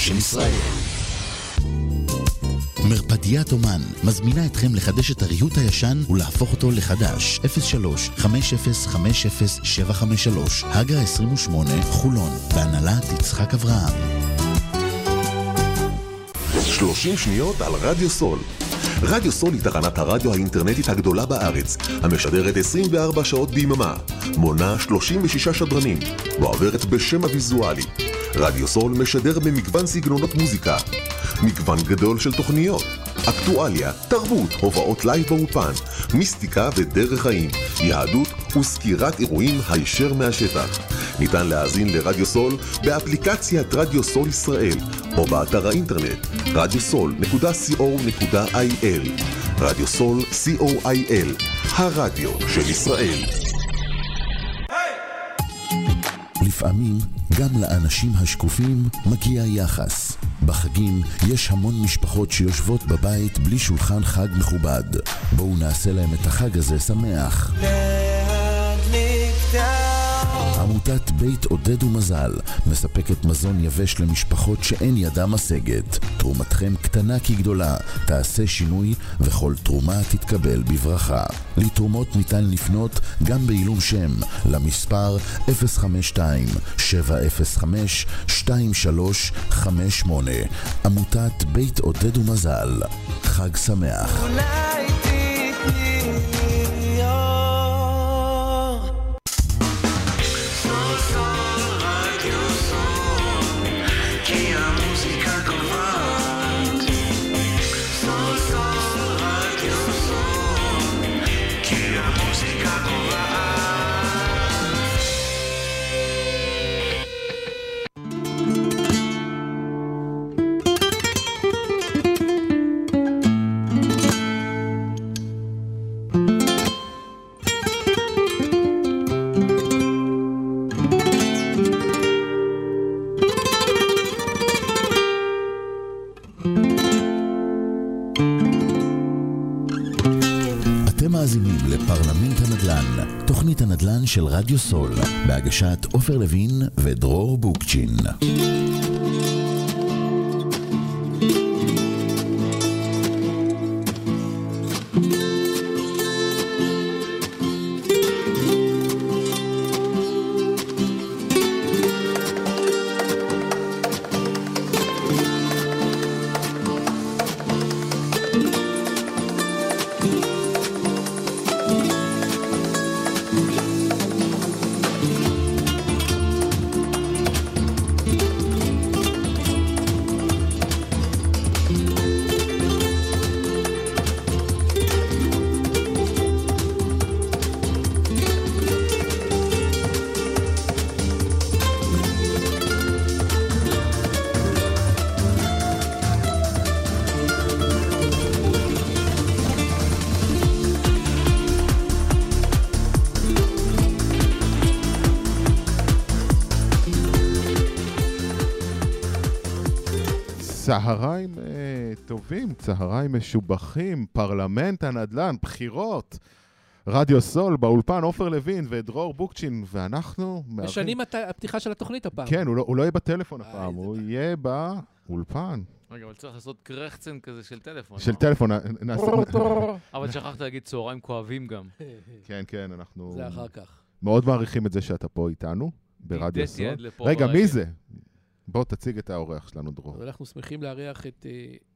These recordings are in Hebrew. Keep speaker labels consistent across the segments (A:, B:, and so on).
A: של ישראל. מרפדיית אומן מזמינה אתכם לחדש את הריהוט הישן ולהפוך אותו לחדש. 03-5050-753 הגה 28 חולון, בהנהלת יצחק אברהם.
B: 30 שניות על רדיו סול. רדיו סול היא תחנת הרדיו האינטרנטית הגדולה בארץ, המשדרת 24 שעות ביממה, מונה 36 שדרנים, ועוברת בשם הוויזואלי. רדיו סול משדר במגוון סגנונות מוזיקה, מגוון גדול של תוכניות, אקטואליה, תרבות, הובאות לייב באופן, מיסטיקה ודרך חיים, יהדות וסקירת אירועים הישר מהשטח. ניתן להאזין לרדיו סול באפליקציית רדיו סול ישראל, או באתר האינטרנט radiosol.co.il. רדיו סול co.il, הרדיו של ישראל.
A: לפעמים גם לאנשים השקופים מגיע יחס. בחגים יש המון משפחות שיושבות בבית בלי שולחן חג מכובד. בואו נעשה להם את החג הזה שמח. עמותת בית עודד ומזל מספקת מזון יבש למשפחות שאין ידה משגת. תרומתכם קטנה כגדולה, תעשה שינוי וכל תרומה תתקבל בברכה. לתרומות ניתן לפנות גם בעילום שם למספר 052-705-2358. עמותת בית עודד ומזל. חג שמח. לפרלמנט הנדל"ן, תוכנית הנדל"ן של רדיו סול, בהגשת עופר לוין ודרור בוקצ'ין.
C: צהריים טובים, צהריים משובחים, פרלמנט הנדל"ן, בחירות, רדיו סול, באולפן עופר לוין ודרור בוקצ'ין, ואנחנו
D: משנים את הפתיחה של התוכנית הפעם.
C: כן, הוא לא יהיה בטלפון הפעם, הוא יהיה באולפן.
E: רגע, אבל צריך לעשות קרחצן כזה של טלפון.
C: של טלפון,
E: אבל שכחת להגיד צהריים כואבים גם.
C: כן, כן, אנחנו
D: זה אחר כך.
C: מאוד מעריכים את זה שאתה פה איתנו, ברדיו סול. רגע, מי זה? בוא תציג את האורח שלנו, דרור.
D: אנחנו שמחים לארח את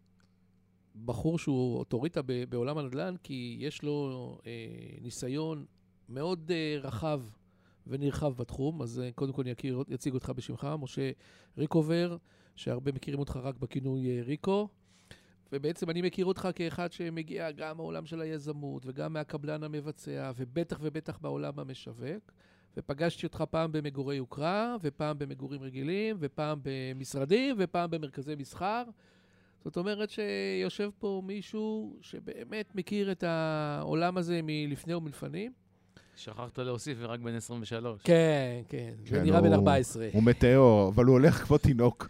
D: בחור שהוא אוטוריטה בעולם הנדל"ן, כי יש לו ניסיון מאוד רחב ונרחב בתחום. אז קודם כל יציג אותך בשמך, משה ריקובר, שהרבה מכירים אותך רק בכינוי ריקו. ובעצם אני מכיר אותך כאחד שמגיע גם מהעולם של היזמות, וגם מהקבלן המבצע, ובטח בעולם המשווק. ופגשתי אותך פעם במגורי יוקרה, ופעם במגורים רגילים, ופעם במשרדים, ופעם במרכזי מסחר. זאת אומרת שיושב פה מישהו שבאמת מכיר את העולם הזה מלפני ומלפנים.
E: שכחת להוסיף ורק בן 23.
D: כן, כן. זה נראה בן 14.
C: הוא מטאור, אבל הוא הולך כמו תינוק.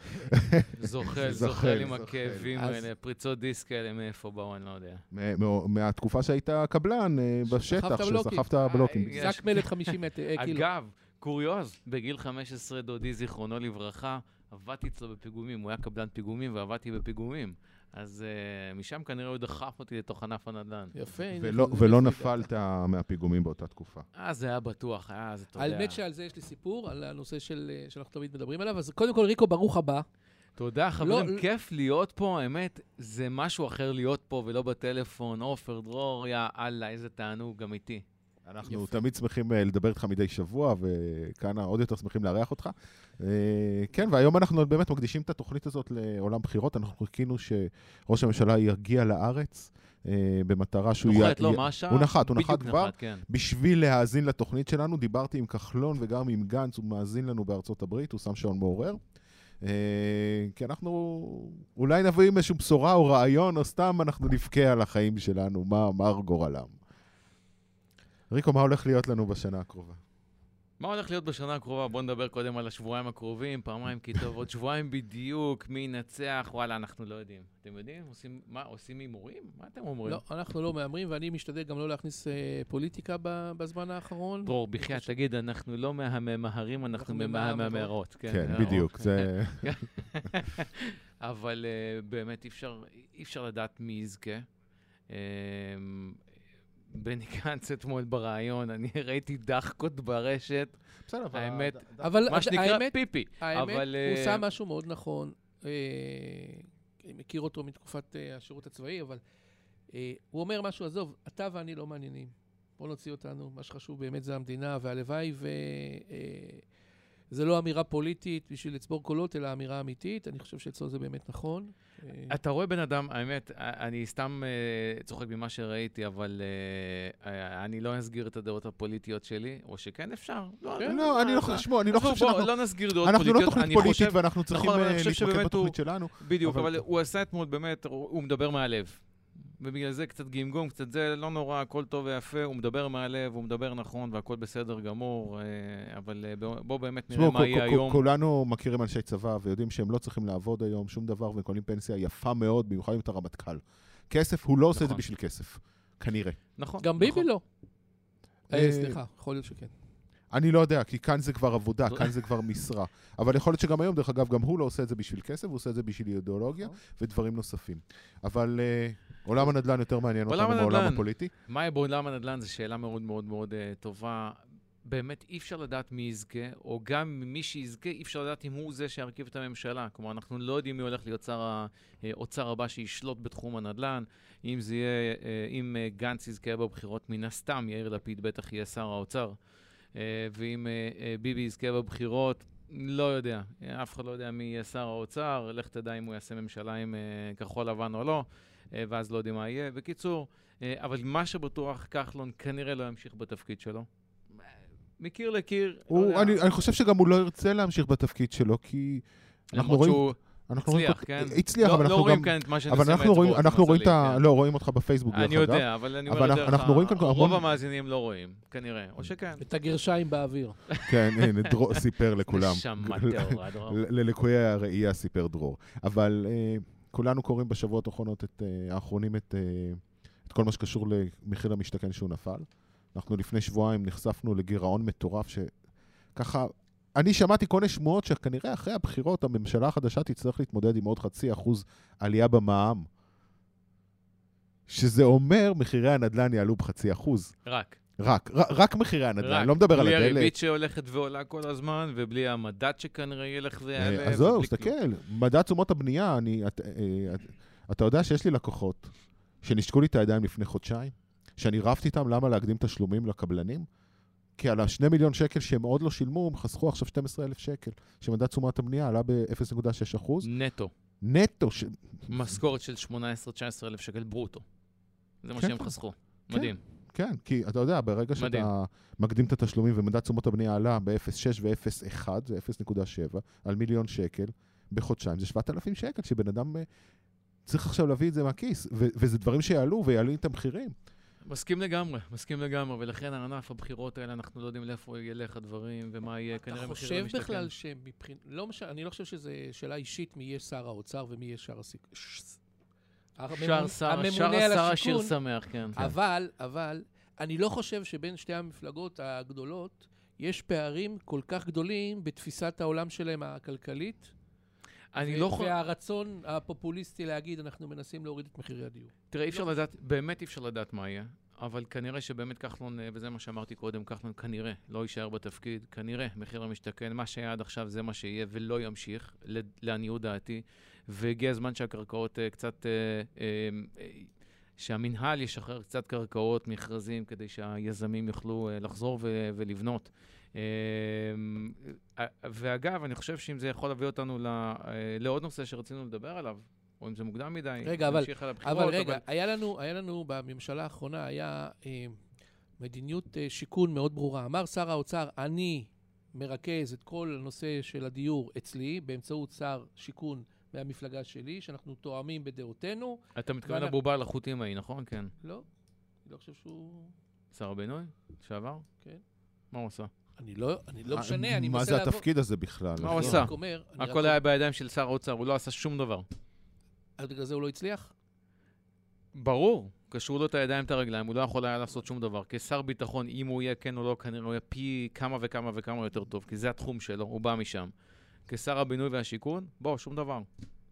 E: זוכל עם הכאבים האלה, פריצות דיסק האלה, מאיפה באו, אני לא יודע.
C: מהתקופה שהיית קבלן בשטח, שסחפת בלוקים.
D: זק מלט 50 קילו.
E: אגב, קוריוז, בגיל 15 דודי זיכרונו לברכה, עבדתי אצלו בפיגומים, הוא היה קבלן פיגומים ועבדתי בפיגומים. אז משם כנראה הוא דחף אותי לתוך ענף הנדל"ן.
D: יפה.
C: ולא נפלת מהפיגומים באותה תקופה.
E: זה היה בטוח, זה אתה יודע.
D: האמת שעל זה יש לי סיפור, על הנושא שאנחנו תמיד מדברים עליו. אז קודם כל, ריקו, ברוך הבא.
E: תודה, חברים, כיף להיות פה, האמת, זה משהו אחר להיות פה ולא בטלפון. עופר, דרור, יאללה, איזה תענוג, גם איתי.
C: אנחנו תמיד שמחים לדבר איתך מדי שבוע, וכאן עוד יותר שמחים לארח אותך. כן, והיום אנחנו באמת מקדישים את התוכנית הזאת לעולם בחירות. אנחנו חיכינו שראש הממשלה יגיע לארץ, במטרה שהוא...
E: נוחת לא משהו?
C: הוא נחת כבר. בשביל להאזין לתוכנית שלנו, דיברתי עם כחלון וגם עם גנץ, הוא מאזין לנו בארצות הברית, הוא שם שעון מעורר. כי אנחנו אולי נביא עם איזושהי בשורה או רעיון, או סתם אנחנו נבכה על החיים שלנו, מה גורלם. ריקו, מה הולך להיות לנו בשנה הקרובה?
E: מה הולך להיות בשנה הקרובה? בואו נדבר קודם על השבועיים הקרובים, פעמיים כי טוב, עוד שבועיים בדיוק, מי ינצח, וואלה, אנחנו לא יודעים. אתם יודעים? עושים הימורים? מה אתם אומרים?
D: לא, אנחנו לא מאמרים, ואני משתדל גם לא להכניס פוליטיקה בזמן האחרון.
E: דרור, בחייאת, תגיד, אנחנו לא מהמהרים, אנחנו מהמהמהרות.
C: כן, בדיוק, זה...
E: אבל באמת אי אפשר לדעת מי יזכה. בני גנץ אתמול ברעיון, אני ראיתי דחקות ברשת, האמת, מה שנקרא פיפי.
D: האמת, הוא עושה משהו מאוד נכון, אני מכיר אותו מתקופת השירות הצבאי, אבל הוא אומר משהו, עזוב, אתה ואני לא מעניינים, בוא נוציא אותנו, מה שחשוב באמת זה המדינה והלוואי, זה לא אמירה פוליטית בשביל לצבור קולות, אלא אמירה אמיתית. אני חושב שאצלו זה באמת נכון.
E: אתה רואה בן אדם, האמת, אני סתם צוחק ממה שראיתי, אבל אני לא אסגיר את הדעות הפוליטיות שלי, או שכן אפשר.
C: לא, אני לא חושב שאנחנו...
E: לא נסגיר דעות
C: פוליטיות. אנחנו לא
E: תוכנית
C: פוליטית ואנחנו צריכים להתמקד בתוכנית שלנו.
E: בדיוק, אבל הוא עשה אתמול באמת, הוא מדבר מהלב. ובגלל זה קצת גמגום, קצת זה לא נורא, הכל טוב ויפה, הוא מדבר מהלב, הוא מדבר נכון והכל בסדר גמור, אבל בואו באמת נראה מה יהיה היום.
C: כולנו מכירים אנשי צבא ויודעים שהם לא צריכים לעבוד היום שום דבר וקונים פנסיה יפה מאוד, במיוחד עם את הרמטכ"ל. כסף, הוא לא עושה את זה בשביל כסף, כנראה.
E: נכון.
D: גם ביבי לא. סליחה, יכול להיות שכן.
C: אני לא יודע, כי כאן זה כבר עבודה, כאן זה כבר משרה. אבל יכול להיות שגם היום, דרך אגב, גם הוא לא עושה את זה בשביל כסף, הוא עושה את זה בשביל אידיאולוגיה ודברים נוספים. אבל עולם הנדל"ן יותר מעניין אותנו מעולם הפוליטי.
E: מה יהיה בעולם הנדל"ן? זו שאלה מאוד מאוד מאוד טובה. באמת אי אפשר לדעת מי יזכה, או גם מי שיזכה, אי אפשר לדעת אם הוא זה שירכיב את הממשלה. כלומר, אנחנו לא יודעים מי הולך להיות שר האוצר הבא שישלוט בתחום הנדל"ן. אם זה יהיה, אם גנץ יזכה בבחירות, מן הסתם יאיר לפיד בטח יהיה שר האוצר. ואם ביבי יזכה בבחירות, לא יודע. אף אחד לא יודע מי יהיה שר האוצר, לך תדע אם הוא יעשה ממשלה עם כחול לבן או לא, ואז לא יודעים מה יהיה. בקיצור, אבל מה שבטוח, כחלון כנראה לא ימשיך בתפקיד שלו. מקיר לקיר.
C: אני חושב שגם הוא לא ירצה להמשיך בתפקיד שלו, כי אנחנו רואים...
E: הצליח, כן?
C: הצליח, אבל
E: לא רואים כאן את מה שאני
C: אבל אנחנו רואים לא, רואים אותך בפייסבוק.
E: אני יודע, אבל אני אומר דרך רוב המאזינים לא רואים, כנראה, או שכן.
D: את הגרשיים באוויר.
C: כן, הנה, דרור סיפר לכולם.
E: נשמה טהורה, דרור.
C: ללקויי הראייה סיפר דרור. אבל כולנו קוראים בשבועות האחרונים את כל מה שקשור למחיר המשתכן שהוא נפל. אנחנו לפני שבועיים נחשפנו לגירעון מטורף שככה... אני שמעתי כל מיני שמועות שכנראה אחרי הבחירות הממשלה החדשה תצטרך להתמודד עם עוד 0.5% עלייה במע"מ. שזה אומר מחירי הנדל"ן יעלו ב0.5%. רק מחירי הנדל"ן, אני לא מדבר על הדלק.
E: בלי הריבית שהולכת ועולה כל הזמן, ובלי המדד שכנראה ילך ויעלה.
C: אז זהו, תסתכל, מדד תשומות הבנייה, אתה יודע שיש לי לקוחות שנשקו לי את הידיים לפני חודשיים, שאני רבתי איתם למה להקדים תשלומים לקבלנים, כי על 2 מיליון שקל שהם עוד לא שילמו, הם חסכו עכשיו 12,000 שקל, שמדד תשומות הבנייה עלה ב-0.6%. נטו.
E: משכורת של 18-19 אלף שקל ברוטו. זה מה שהם חסכו. מדהים.
C: כן, כי אתה יודע, ברגע שאתה מקדים את התשלומים ומדד תשומות הבנייה עלה ב-0.6 ו-0.1, זה 0.7, על מיליון שקל, בחודשיים זה 7,000 שקל, שבן אדם צריך עכשיו להביא את זה מהכיס, וזה דברים שיעלו ויעלו את המחירים.
E: מסכים לגמרי, ולכן הענף הבחירות האלה, אנחנו לא יודעים לאיפה ילך הדברים, ומה יהיה כנראה מחיר למשתכן.
D: אתה חושב בכלל אני לא חושב שזו שאלה אישית מי יהיה שר האוצר ומי יהיה שר הממונה על
E: שר השיר שמח, כן.
D: אבל אני לא חושב שבין שתי המפלגות הגדולות יש פערים כל כך גדולים בתפיסת העולם שלהם הכלכלית והרצון הפופוליסטי להגיד, אנחנו מנסים להוריד את מחירי הדיור.
E: תראה, באמת אי אפשר לדעת מה יהיה, אבל כנראה שבאמת כחלון, וזה מה שאמרתי קודם, כחלון כנראה לא יישאר בתפקיד, כנראה מחיר למשתכן, מה שהיה עד עכשיו זה מה שיהיה, ולא ימשיך, לעניות דעתי, והגיע הזמן שהקרקעות קצת, שהמנהל ישחרר קצת קרקעות, מכרזים, כדי שהיזמים יוכלו לחזור ולבנות. ואגב, אני חושב שאם זה יכול להביא אותנו לעוד נושא שרצינו לדבר עליו, או אם זה מוקדם מדי, נמשיך על הבחירות.
D: אבל רגע, היה לנו בממשלה האחרונה, היה מדיניות שיקון מאוד ברורה. אמר שר האוצר, אני מרכז את כל הנושא של הדיור אצלי, באמצעות שר שיקון מהמפלגה שלי, שאנחנו תואמים בדעותינו.
E: אתה מתכוון לבובה על החוטים ההיא, נכון? כן.
D: לא, אני לא חושב שהוא...
E: שר הבינוי? שעבר?
D: כן.
E: מה הוא עושה?
D: אני לא משנה, אני
C: מה
D: מנסה
C: זה
D: לעבור...
C: התפקיד הזה בכלל?
E: מה הוא עשה? הכל היה בידיים של שר האוצר, הוא לא עשה שום דבר.
D: אז בגלל זה הוא לא הצליח?
E: ברור, קשרו לו את הידיים את הרגליים, הוא לא יכול היה לעשות שום דבר. כשר ביטחון, אם הוא יהיה כן או לא, כנראה הוא יהיה פי כמה וכמה וכמה יותר טוב, כי זה התחום שלו, הוא בא משם. כשר הבינוי והשיכון, שום דבר.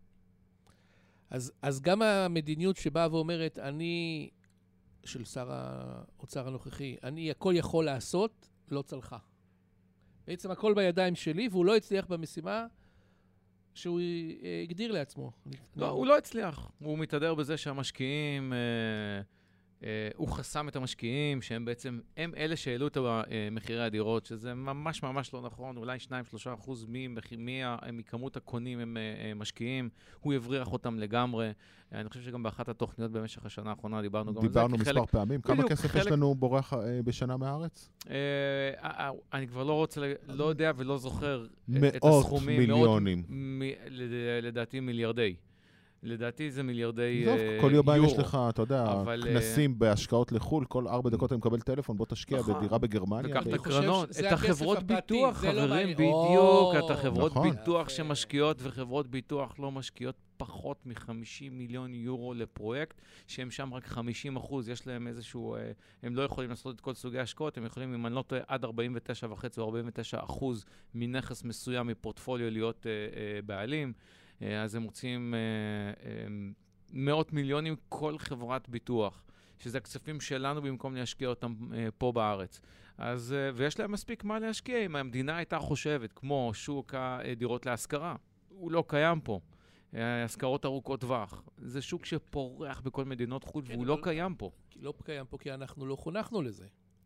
D: אז גם המדיניות שבאה ואומרת, אני, של שר האוצר הנוכחי, אני הכל יכול לעשות, לא צלחה. בעצם הכל בידיים שלי, והוא לא הצליח במשימה שהוא הגדיר לעצמו.
E: לא, הוא לא הצליח. הוא מתהדר בזה שהמשקיעים, הוא חסם את המשקיעים, שהם בעצם, הם אלה שהעלו את מחירי הדירות, שזה ממש ממש לא נכון, אולי 2-3% מכמות הקונים הם משקיעים, הוא הבריח אותם לגמרי. אני חושב שגם באחת התוכניות במשך השנה האחרונה דיברנו גם על זה.
C: דיברנו מספר פעמים. כמה כסף יש לנו בורח בשנה מהארץ?
E: אני כבר לא רוצה, לא יודע ולא זוכר
C: את הסכומים. מאות מיליונים.
E: לדעתי מיליארדי. לדעתי זה מיליארדי
C: כל יומיים יש לך, אתה יודע, כנסים בהשקעות לחול, כל 4 דקות אני מקבל טלפון, בוא תשקיע בדירה בגרמניה.
E: לקח את הקרנות, את החברות ביטוח, חברים, בדיוק, את החברות ביטוח שמשקיעות, וחברות ביטוח לא משקיעות פחות מ-50 מיליון יורו לפרויקט, שהם שם רק 50%, יש להם איזשהו, הם לא יכולים לעשות את כל סוגי השקעות, הם יכולים, אם אני לא טועה, עד 49.5 או 49% מנכס מסוים מפורטפוליו להיות בעלים. אז הם מוצאים מאות מיליונים כל חברת ביטוח, שזה הכספים שלנו במקום להשקיע אותם פה בארץ. אז, ויש להם מספיק מה להשקיע. אם המדינה הייתה חושבת, כמו שוק הדירות להשכרה, הוא לא קיים פה. השכרות ארוכות טווח. זה שוק שפורח בכל מדינות חוץ, והוא לא קיים פה.
D: לא קיים פה כי אנחנו לא חונכנו לזה.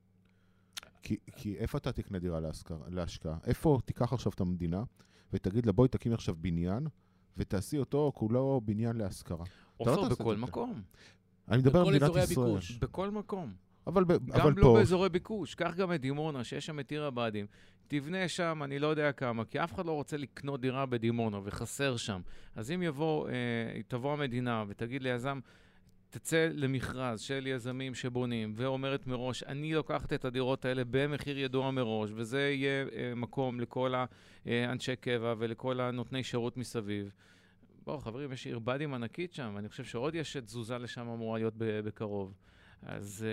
C: כי איפה אתה תקנה דירה להשקעה? איפה תיקח עכשיו את המדינה ותגיד לה, בואי תקים עכשיו בניין, ותעשי אותו כולו בניין להשכרה.
E: עופר בכל מקום.
C: אני מדבר על מדינת ישראל.
E: בכל מקום.
C: אבל
E: גם לא באזורי ביקוש. קח גם את דימונה, שיש שם את עיר הבה"דים. תבנה שם, אני לא יודע כמה, כי אף אחד לא רוצה לקנות דירה בדימונה, וחסר שם. אז אם תבוא המדינה ותגיד ליזם, תצא למכרז של יזמים שבונים, ואומרת מראש, אני לוקחת את הדירות האלה במחיר ידוע מראש, וזה יהיה מקום לכל האנשי קבע ולכל הנותני שירות מסביב. בואו, חברים, יש עיר בה"דים ענקית שם, אני חושב שעוד יש תזוזה לשם אמורה להיות בקרוב. אז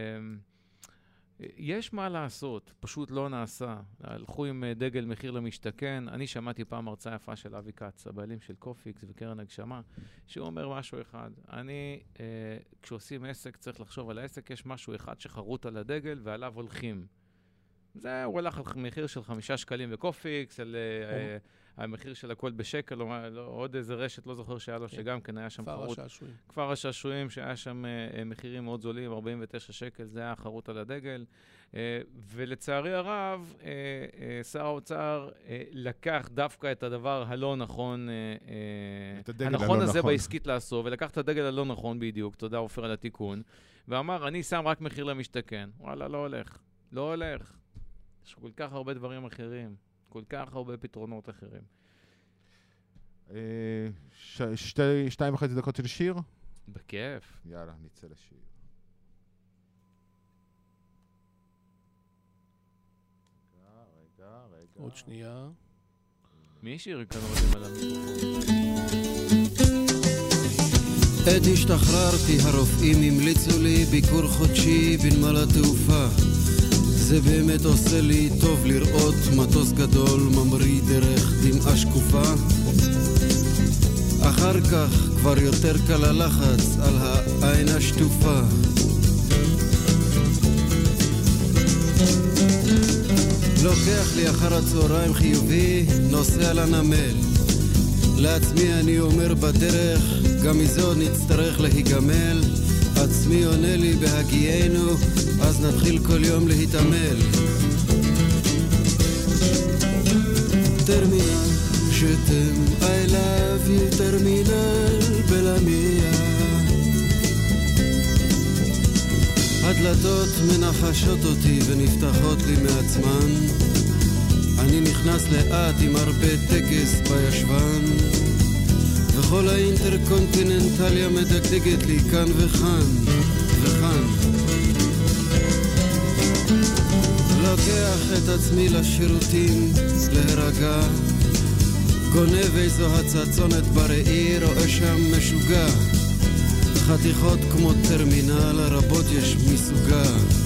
E: יש מה לעשות, פשוט לא נעשה. הלכו עם דגל מחיר למשתכן. אני שמעתי פעם הרצאה יפה של אבי קץ, הבעלים של קופיקס וקרן הגשמה, שהוא אומר משהו אחד. כשעושים עסק צריך לחשוב על העסק, יש משהו אחד שחרוט על הדגל ועליו הולכים. זה הוא הלך על מחיר של 5 שקלים בקופיקס, על המחיר של הכל בשקל, עוד איזה רשת, לא זוכר שהיה לו, שגם כן היה שם חרוט. כפר השעשועים, שהיה שם מחירים מאוד זולים, 49 שקל, זה היה חרוט על הדגל. ולצערי הרב, שר האוצר לקח דווקא את הדבר הלא נכון, הנכון הזה בעסקית לעשות, ולקח את הדגל הלא נכון בדיוק, תודה עופר על התיקון, ואמר, אני שם רק מחיר למשתכן. וואלה, לא הולך. לא הולך. יש כל כך הרבה דברים אחרים. כל כך הרבה פתרונות אחרים.
C: 2.5 דקות של שיר?
E: בכיף.
C: יאללה, נצא לשיר. רגע.
D: עוד שנייה.
E: מי שיר כאן רואים על המיקרופון?
F: עת השתחררתי, הרופאים המליצו לי ביקור חודשי בנמל התעופה. זה באמת עושה לי טוב לראות מטוס גדול ממריא דרך דמעה שקופה. אחר כך כבר יותר קל הלחץ על העין השטופה. לוקח לי אחר הצהריים חיובי, נוסע לנמל. לעצמי אני אומר בדרך, גם מזו נצטרך להיגמל. עצמי עונה לי בהגיינו, אז נתחיל כל יום להתעמל. טרמינל, שתם, I love you, טרמינל בלמיה. הדלתות מנחשות אותי ונפתחות לי מעצמן. אני נכנס לאט עם הרבה טקס בישבן, וכל האינטרקונטיננטליה מדגדגת לי כאן וכאן וכאן. לוקח את עצמי לשירותים להירגע, גונב איזו הצצונת בראי, רואה שם משוגע. חתיכות כמו טרמינל, רבות יש מסוגה.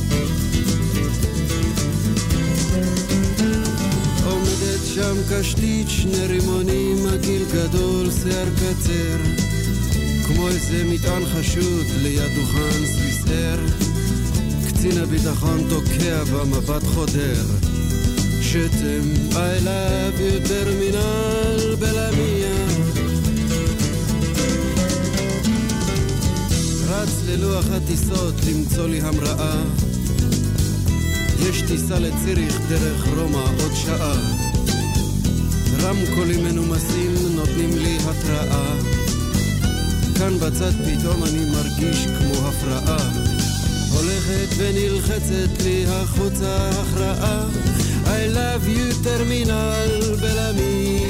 F: עומדת שם קשתית, שני רימונים, הגיל גדול, שיער קצר, כמו איזה מטען חשוד ליד דוכן סוויסר. קצין הביטחון תוקע במבט חודר. שתם, I love you, טרמינל בלמיה. רץ ללוח הטיסות למצוא לי המראה. יש טיסה לציריך דרך רומא עוד שעה. רמקולים מנומסים נותנים לי התראה. כאן בצד פתאום אני מרגיש כמו הפרעה. הולכת ונלחצת לי החוצה הכרעה. I love you, טרמינל בלמיה.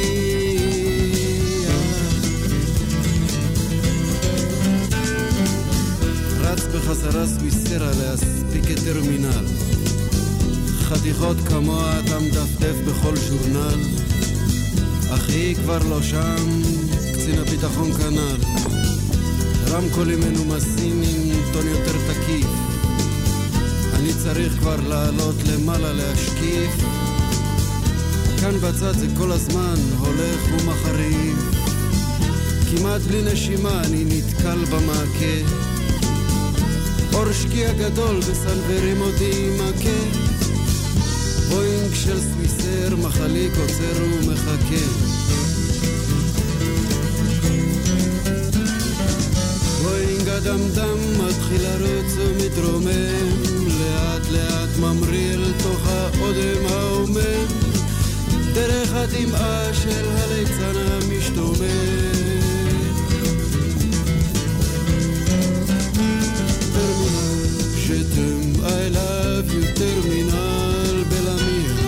F: רץ בחזרה סוויסרה להספיק את טרמינל. חתיכות כמוה אתה מדפדף בכל ז'ורנל. אחי כבר לא שם, קצין הביטחון כנ"ל. רמקולים מנומסים עם טון יותר תקיף. אני צריך כבר לעלות למעלה להשקיף. כאן בצד זה כל הזמן הולך ומחריף. כמעט בלי נשימה אני נתקל במעקה. אור שקיע גדול וסנברים אותי מכה. בוינג של סוויסר מחליק עוצר ומחכה. בוינג הדמדם מתחיל לרוץ ומתרומם. לאט לאט ממריא אל תוך האודם העומם. דרך הדמעה של הליצן המשתומם. טרמינל, שתם, I love you, טרמינל בלמיה.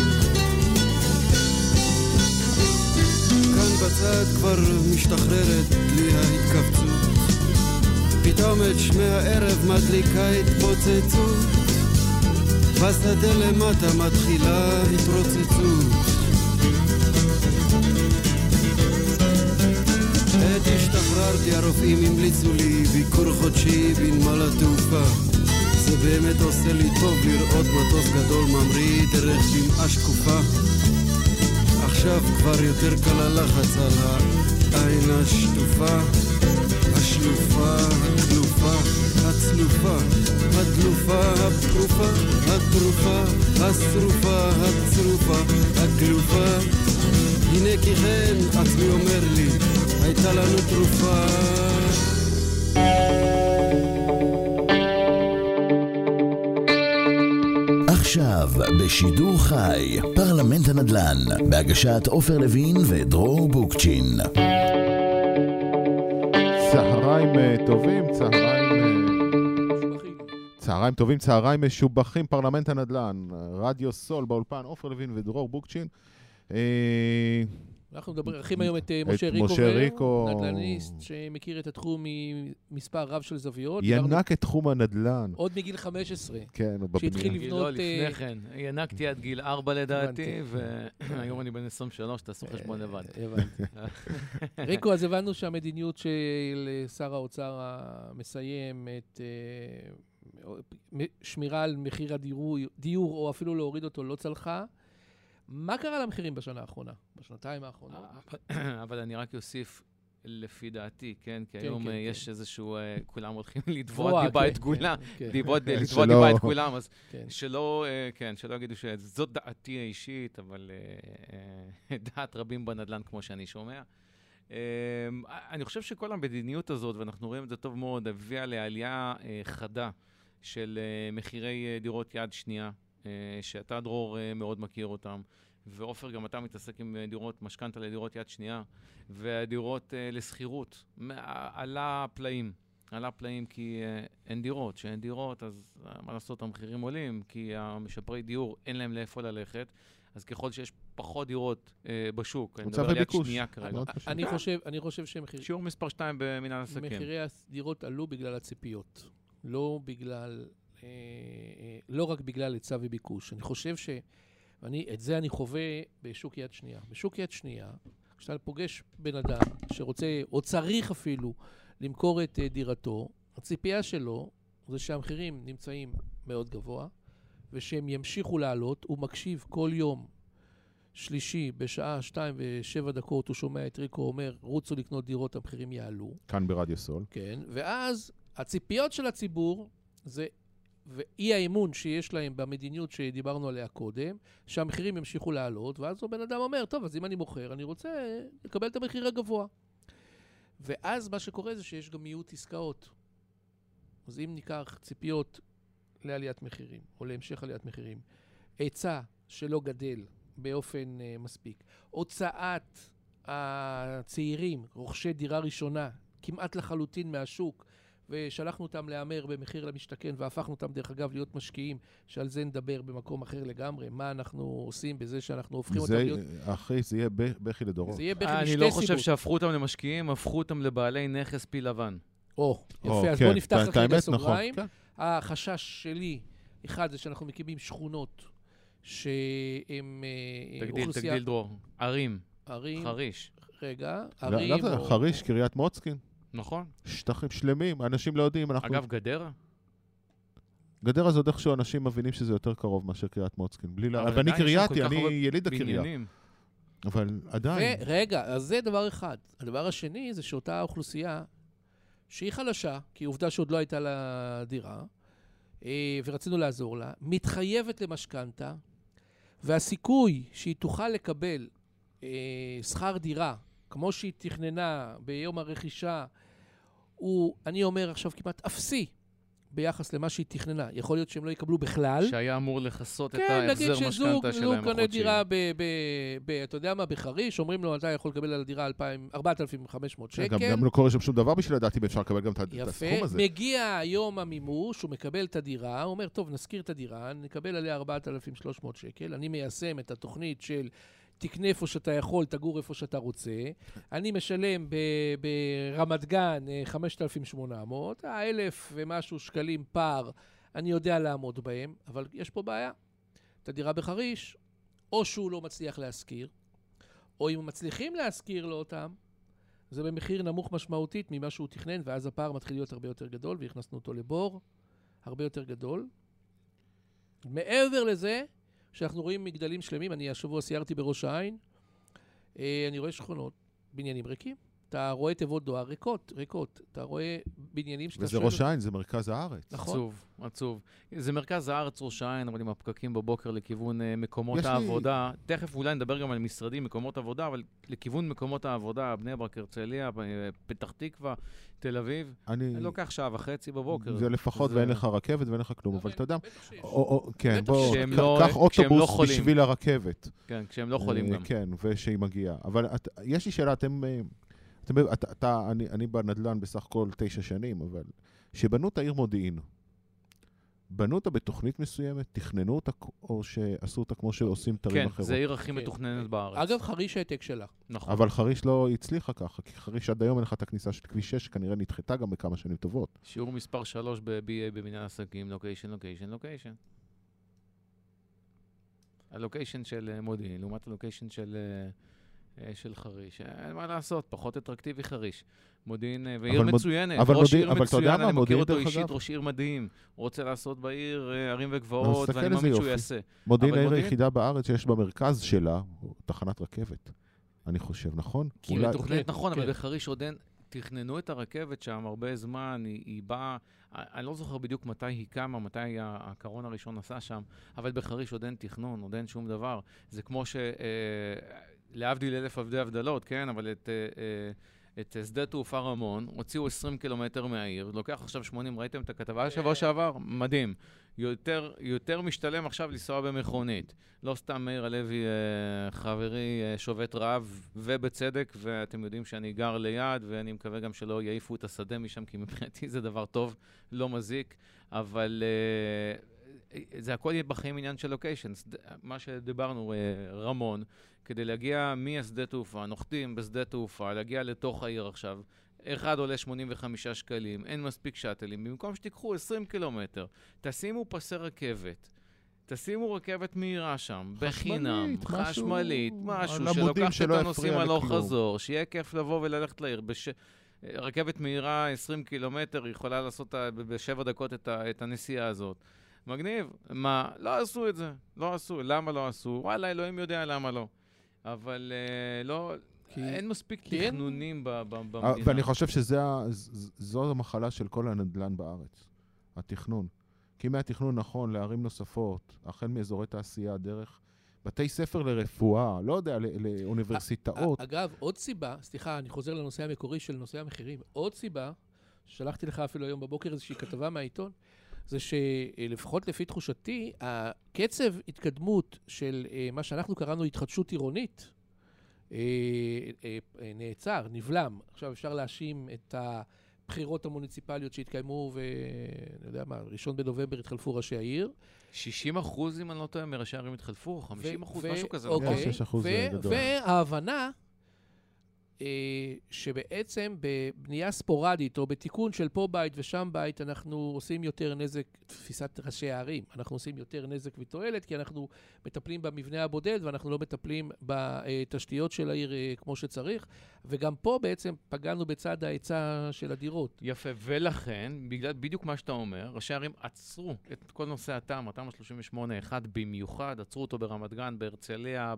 F: כאן בצד כבר משתחררת לי ההתכווצות. פתאום את שמי הערב מדליקה התפוצצות. בשדה למטה מתחילה התרוצצות. עת השתחררתי הרופאים המליצו לי ביקור חודשי בנמל התעופה. זה באמת עושה לי טוב לראות מטוס גדול ממריא דרך דמעה שקופה. עכשיו כבר יותר קל הלחץ על העין השטופה. השלופה, הכלופה, הצלופה, הדלופה, הפרופה, התרופה, השרופה, הצרופה, הכלופה. הנה כי כן, עצמי אומר לי, הייתה לנו תרופה.
A: עכשיו בשידור חי, פרלמנט הנדל"ן, בהגשת עופר לוין ודרור בוקצ'ין.
C: צהריים טובים, צהריים טובים, צהריים משובחים, פרלמנט הנדל"ן, רדיו סול באולפן, עופר לוין ודרור בוקצ'ין.
D: אנחנו מדברים היום את משה ריקו, נדל"ניסט שמכיר את התחום ממספר רב של זוויות.
C: ינק את תחום הנדל"ן.
D: עוד מגיל 15.
C: כן, הוא בבנייה.
D: שהתחיל לבנות...
E: לא, לפני כן. ינקתי עד גיל 4 לדעתי, והיום אני בן 23, תעשו חשבון לבד.
D: הבנתי. ריקו, אז הבנו שהמדיניות של שר האוצר המסיים את שמירה על מחיר הדיור, או אפילו להוריד אותו, לא צלחה. מה קרה למחירים בשנה האחרונה, בשנתיים האחרונות?
E: אבל אני רק אוסיף, לפי דעתי, כן? כי
D: כן,
E: היום
D: כן,
E: יש
D: כן.
E: איזשהו, כולם הולכים לתבוע דיבה את כולם,
D: כן.
E: לתבוע
C: שלא-
E: דיבה את כולם, אז
D: כן.
E: שלא יגידו שזאת דעתי האישית, אבל דעת רבים בנדל"ן, כמו שאני שומע. אני חושב שכל המדיניות הזאת, ואנחנו רואים את זה טוב מאוד, הביאה לעלייה חדה של מחירי דירות יד שנייה, שאתה דרור מאוד מכיר אותם, ואופר גם אתה מתעסק עם דירות, משכנתה לדירות יד שנייה, והדירות לסחירות, עלה פלאים כי אין דירות, שאין דירות, אז מה לעשות, המחירים עולים, כי המשפרי דיור אין להם לאיפה ללכת, אז ככל שיש פחות דירות בשוק, אני מדבר על יד שנייה כרגע.
D: אני חושב שמחירי...
E: שיעור מספר 2 במנהל עסקים.
D: מחירי הדירות עלו בגלל הציפיות, לא רק בגלל היצע וביקוש. אני חושב את זה אני חווה בשוק יד שנייה. בשוק יד שנייה, כשאתה פוגש בן אדם שרוצה, או צריך אפילו, למכור את דירתו, הציפייה שלו זה שהמחירים נמצאים מאוד גבוה, ושהם ימשיכו לעלות. הוא מקשיב כל יום שלישי בשעה 2:07, הוא שומע את ריקו אומר, רוצו לקנות דירות, המחירים יעלו.
C: כאן ברדיו סול.
D: כן, ואז הציפיות של הציבור זה, ואי האמון שיש להם במדיניות שדיברנו עליה קודם, שהמחירים ימשיכו לעלות, ואז הוא בן אדם אומר, טוב, אז אם אני מוכר, אני רוצה לקבל את המחיר הגבוה. ואז מה שקורה זה שיש גם מיעוט עסקאות. אז אם ניקח ציפיות לעליית מחירים, או להמשך עליית מחירים, היצע שלא גדל באופן מספיק, הוצאת הצעירים, רוכשי דירה ראשונה, כמעט לחלוטין מהשוק, ושלחנו אותם להיאמר במחיר למשתכן, והפכנו אותם דרך אגב להיות משקיעים, שעל זה נדבר במקום אחר לגמרי, מה אנחנו עושים בזה שאנחנו הופכים אותם להיות...
C: אחי, זה יהיה בכי לדורות.
D: זה יהיה בכי משתי
E: אני
D: סיבות.
E: לא חושב שהפכו אותם למשקיעים, הפכו אותם לבעלי נכס פי לבן.
D: יפה, אז
C: כן,
D: בוא נפתח
C: את
D: רגע
C: האמת,
D: סוגריים.
C: נכון, כן.
D: החשש שלי, אחד זה שאנחנו מקימים שכונות שהם
E: תגדיל דרור. ערים. חריש.
D: רגע, ערים...
C: חריש, קריית מוצקין.
E: נכון.
C: שטחים שלמים, אנשים לא יודעים.
E: אגב, גדרה?
C: גדרה זה עוד איכשהו אנשים מבינים שזה יותר קרוב מאשר קריית מוצקין. ואני קרייתי, אני יליד הקריה. אבל עדיין...
D: רגע, אז זה דבר אחד. הדבר השני זה שאותה אוכלוסייה שהיא חלשה, כי עובדה שעוד לא הייתה לה דירה, ורצינו לעזור לה, מתחייבת למשכנתה, והסיכוי שהיא תוכל לקבל שכר דירה, כמו שהיא תכננה ביום הרכישה, הוא, אני אומר עכשיו כמעט אפסי, ביחס למה שהיא תכננה. יכול להיות שהם לא יקבלו בכלל.
E: שהיה אמור לחסות את
D: ההחזר
E: משכנתה שלהם
D: החודשי. כן, נגיד שזוג קונה דירה אתה יודע מה, בחריש, אומרים לו, אתה יכול לקבל על הדירה 4,500 שקל.
C: גם לא קורה שם שום דבר בשביל לדעתי, ואפשר לקבל גם את הסכום הזה.
D: מגיע יום המימוש, הוא מקבל את הדירה, הוא אומר, טוב, נזכיר את הדירה, נקבל עליה 4,300 שקל, אני מיישם את התוכנית של תקנה איפה שאתה יכול, תגור איפה שאתה רוצה. אני משלם ברמת גן 5,800, 1,000 ומשהו שקלים פער, אני יודע לעמוד בהם, אבל יש פה בעיה. את הדירה בחריש, או שהוא לא מצליח להשכיר, או אם מצליחים להשכיר לו אותם, זה במחיר נמוך משמעותית ממה שהוא תכנן, ואז הפער מתחיל להיות הרבה יותר גדול, והכנסנו אותו לבור הרבה יותר גדול. מעבר לזה, שאנחנו רואים מגדלים שלמים, אני השבוע סיירתי בראש העין, אני רואה שכונות, בניינים ריקים, אתה רואה תיבות דואר ריקות, אתה רואה בניינים שאתה
C: וזה ראש העין, זה מרכז הארץ.
D: נכון.
E: עצוב. זה מרכז הארץ ראש העין, אבל עם הפקקים בבוקר לכיוון מקומות העבודה, תכף אולי נדבר גם על משרדים, מקומות עבודה, אבל לכיוון מקומות העבודה, בני ברק, הרצליה, פתח תקווה, תל אביב, אני לוקח 1.5 בבוקר.
C: זה לפחות ואין לך רכבת ואין לך כלום, אבל אתה יודע, כן,
E: בוא,
C: קח אוטובוס בשביל הרכבת.
E: כן, כשהם לא חולים גם.
C: כן, ושהיא מגיעה. אבל יש לי שאלה, אני בנדל"ן בסך הכל 9 שנים, אבל שבנו את העיר מודיעין, בנו אותה בתוכנית מסוימת, תכננו אותה, או שעשו אותה כמו שעושים תרים אחרות?
E: כן, זה העיר הכי מתוכננת בארץ.
D: אגב, חריש העתק שלה.
E: נכון.
C: אבל חריש לא הצליחה ככה, כי חריש עד היום אין לך את הכניסה של כביש 6, כנראה נדחתה גם בכמה שנים טובות.
E: שיעור מספר 3 ב-BA במנהל עסקים, לוקיישן. הלוקיישן של מודיעין, לעומת הלוקיישן של חריש. אין מה לעשות, פחות אטרקטיבי חריש. מודיעין, ועיר מצוינת, ראש עיר מצוין, אני מכיר אותו אישית, ראש עיר מדהים. הוא רוצה לעשות בעיר ערים וגבעות, ואני מאמין שהוא יעשה.
C: מודיעין העיר היחידה בארץ שיש במרכז שלה, תחנת רכבת. אני חושב, נכון?
E: כי היא מתוכננת נכון, אבל בחריש עוד אין, תכננו את הרכבת שם הרבה זמן, היא באה, אני לא זוכר בדיוק מתי היא קמה, מתי הקרון הראשון עשה שם, אבל בחריש עוד אין תכנון, עוד אין שום דבר. זה כמו להבדיל אלף עבדי הבדלות, כן? אבל את שדה תעופה רמון, הוציאו 20 קילומטר מהעיר, לוקח עכשיו 80, ראיתם את הכתבה שבוע שעבר? מדהים. יותר משתלם עכשיו לנסוע במכונית. לא סתם מאיר הלוי, חברי, שובת רעב, ובצדק, ואתם יודעים שאני גר ליד, ואני מקווה גם שלא יעיפו את השדה משם, כי מבחינתי זה דבר טוב, לא מזיק, אבל זה הכל יהיה בחיים עניין של לוקיישנס. מה שדיברנו, רמון, כדי להגיע מהשדה תעופה, נוחתים בשדה תעופה, להגיע לתוך העיר עכשיו, אחד עולה 85 שקלים, אין מספיק שטלים, במקום שתיקחו 20 קילומטר, תשימו פסי רכבת, תשימו רכבת מהירה שם, בחינם, חשמלית, משהו שלוקח את הנוסעים הלוך חזור, שיהיה כיף לבוא וללכת לעיר. רכבת מהירה 20 קילומטר, היא יכולה לעשות ב7 דקות את הנסיעה הזאת. מגניב. מה? לא עשו את זה. לא עשו. למה לא עשו? וואלה, אלוהים יודע למה לא. אבל לא... אין מספיק תכנונים במדינה.
C: ואני חושב שזו המחלה של כל הנדל"ן בארץ. התכנון. כי מהתכנון נכון לערים נוספות, החל מאזורי תעשייה, דרך בתי ספר לרפואה, לא יודע, לאוניברסיטאות.
D: אגב, עוד סיבה, סליחה, אני חוזר לנושא המקורי של נושא המחירים, עוד סיבה, שלחתי לך אפילו היום בבוקר איזושהי כתבה מהעיתון, זה שלפחות לפי תחושתי, הקצב התקדמות של מה שאנחנו קראנו התחדשות עירונית, נעצר, נבלם. עכשיו אפשר להאשים את הבחירות המוניציפליות שהתקיימו, ואני יודע מה, 1 בנובמבר התחלפו ראשי העיר.
E: 60% אם אני לא טועה מראשי הערים התחלפו, 50%, משהו כזה.
D: אוקיי, וההבנה שבעצם בבנייה ספורדית או בתיקון של פה בית ושם בית אנחנו עושים יותר נזק, תפיסת ראשי הערים, אנחנו עושים יותר נזק ותועלת כי אנחנו מטפלים במבנה הבודד ואנחנו לא מטפלים בתשתיות של העיר כמו שצריך, וגם פה בעצם פגענו בצד ההיצע של הדירות.
E: יפה, ולכן, בגלל בדיוק מה שאתה אומר, ראשי הערים עצרו את כל נושא התמ"א 38-1 במיוחד, עצרו אותו ברמת גן, בהרצליה,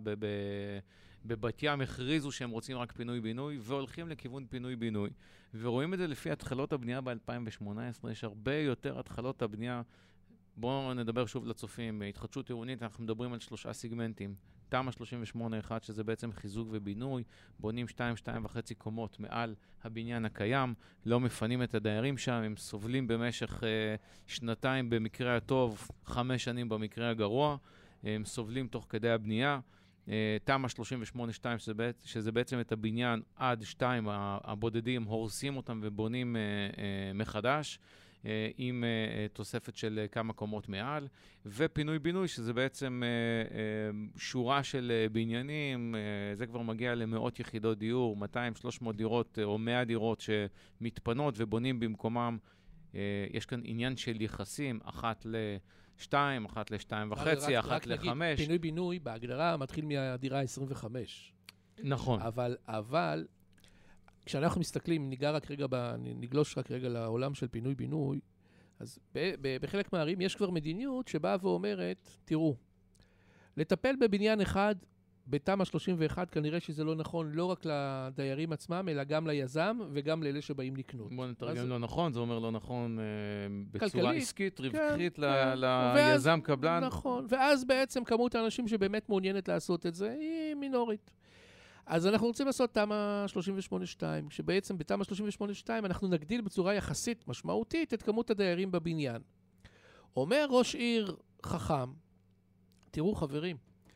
E: בבת ים הכריזו שהם רוצים רק פינוי-בינוי, והולכים לכיוון פינוי-בינוי. ורואים את זה לפי התחלות הבנייה ב-2018, יש הרבה יותר התחלות הבנייה. בואו נדבר שוב לצופים. התחדשות עירונית, אנחנו מדברים על 3 סיגמנטים. תמ"א 38-1, שזה בעצם חיזוק ובינוי, בונים 2.5 קומות מעל הבניין הקיים, לא מפנים את הדיירים שם, הם סובלים במשך 2 במקרה הטוב, 5 שנים במקרה הגרוע, הם סובלים תוך כדי הבנייה. תמ"א 38-2, שזה בעצם את הבניין עד 2, הבודדים הורסים אותם ובונים מחדש, עם תוספת של כמה קומות מעל, ופינוי-בינוי, שזה בעצם שורה של בניינים, זה כבר מגיע למאות יחידות דיור, 200-300 דירות או 100 דירות שמתפנות ובונים במקומם. יש כאן עניין של יחסים, 1 ל-2, 1 ל-2.5, 1 ל-5.
D: פינוי-בינוי בהגדרה מתחיל מהדירה 25.
E: נכון.
D: אבל כשאנחנו מסתכלים, נגלוש רק רגע לעולם של פינוי-בינוי, אז בחלק מהערים יש כבר מדיניות שבאה ואומרת, תראו, לטפל בבניין אחד, בתמ"א 31, כנראה שזה לא נכון לא רק לדיירים עצמם, אלא גם ליזם וגם לאלה שבאים לקנות.
E: בוא נתרגם לא נכון, זה אומר לא נכון בצורה עסקית, רווחית ליזם קבלן.
D: נכון, ואז בעצם כמות האנשים שבאמת מעוניינת לעשות את זה היא מינורית. אז אנחנו רוצים לעשות תמ"א 38-2, שבעצם בתמ"א 38-2 אנחנו נגדיל בצורה יחסית משמעותית את כמות הדיירים בבניין. אומר ראש עיר חכם, תראו חברים,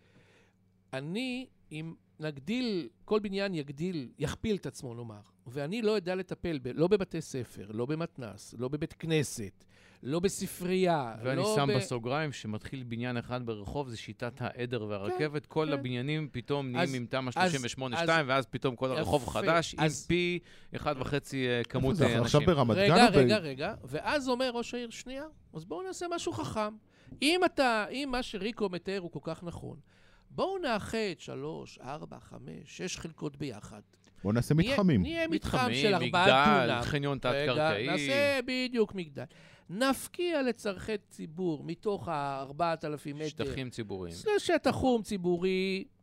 D: אם נגדיל, כל בניין יכפיל את עצמו נאמר, ואני לא יודע לטפל לא בבתי ספר, לא במתנס, לא בבית כנסת, לא בספרייה.
E: ואני שם בסוגריים שמתחיל בניין אחד ברחוב, זה שיטת העדר והרכבת, כל הבניינים פתאום נהיים עם תמ"א 38-2, ואז פתאום כל הרחוב חדש, עם פי 1.5 כמות אנשים.
C: עכשיו ברמת גן.
D: רגע, ואז אומר ראש העיר, שנייה, אז בואו נעשה משהו חכם. אם מה שריקו מתאר הוא כל כך נכון, בואו נאחד 3, 4, 5, 6 חלקות ביחד.
C: בואו נעשה מתחמים.
D: נהיה מתחם של 4 דונם.
E: מגדל, חניון תת-קרקעי.
D: נעשה בדיוק מגדל. נפקיע לצרכי ציבור מתוך ה-4,000 מטר.
E: שטחים ציבוריים.
D: זה שטח חום ציבורי,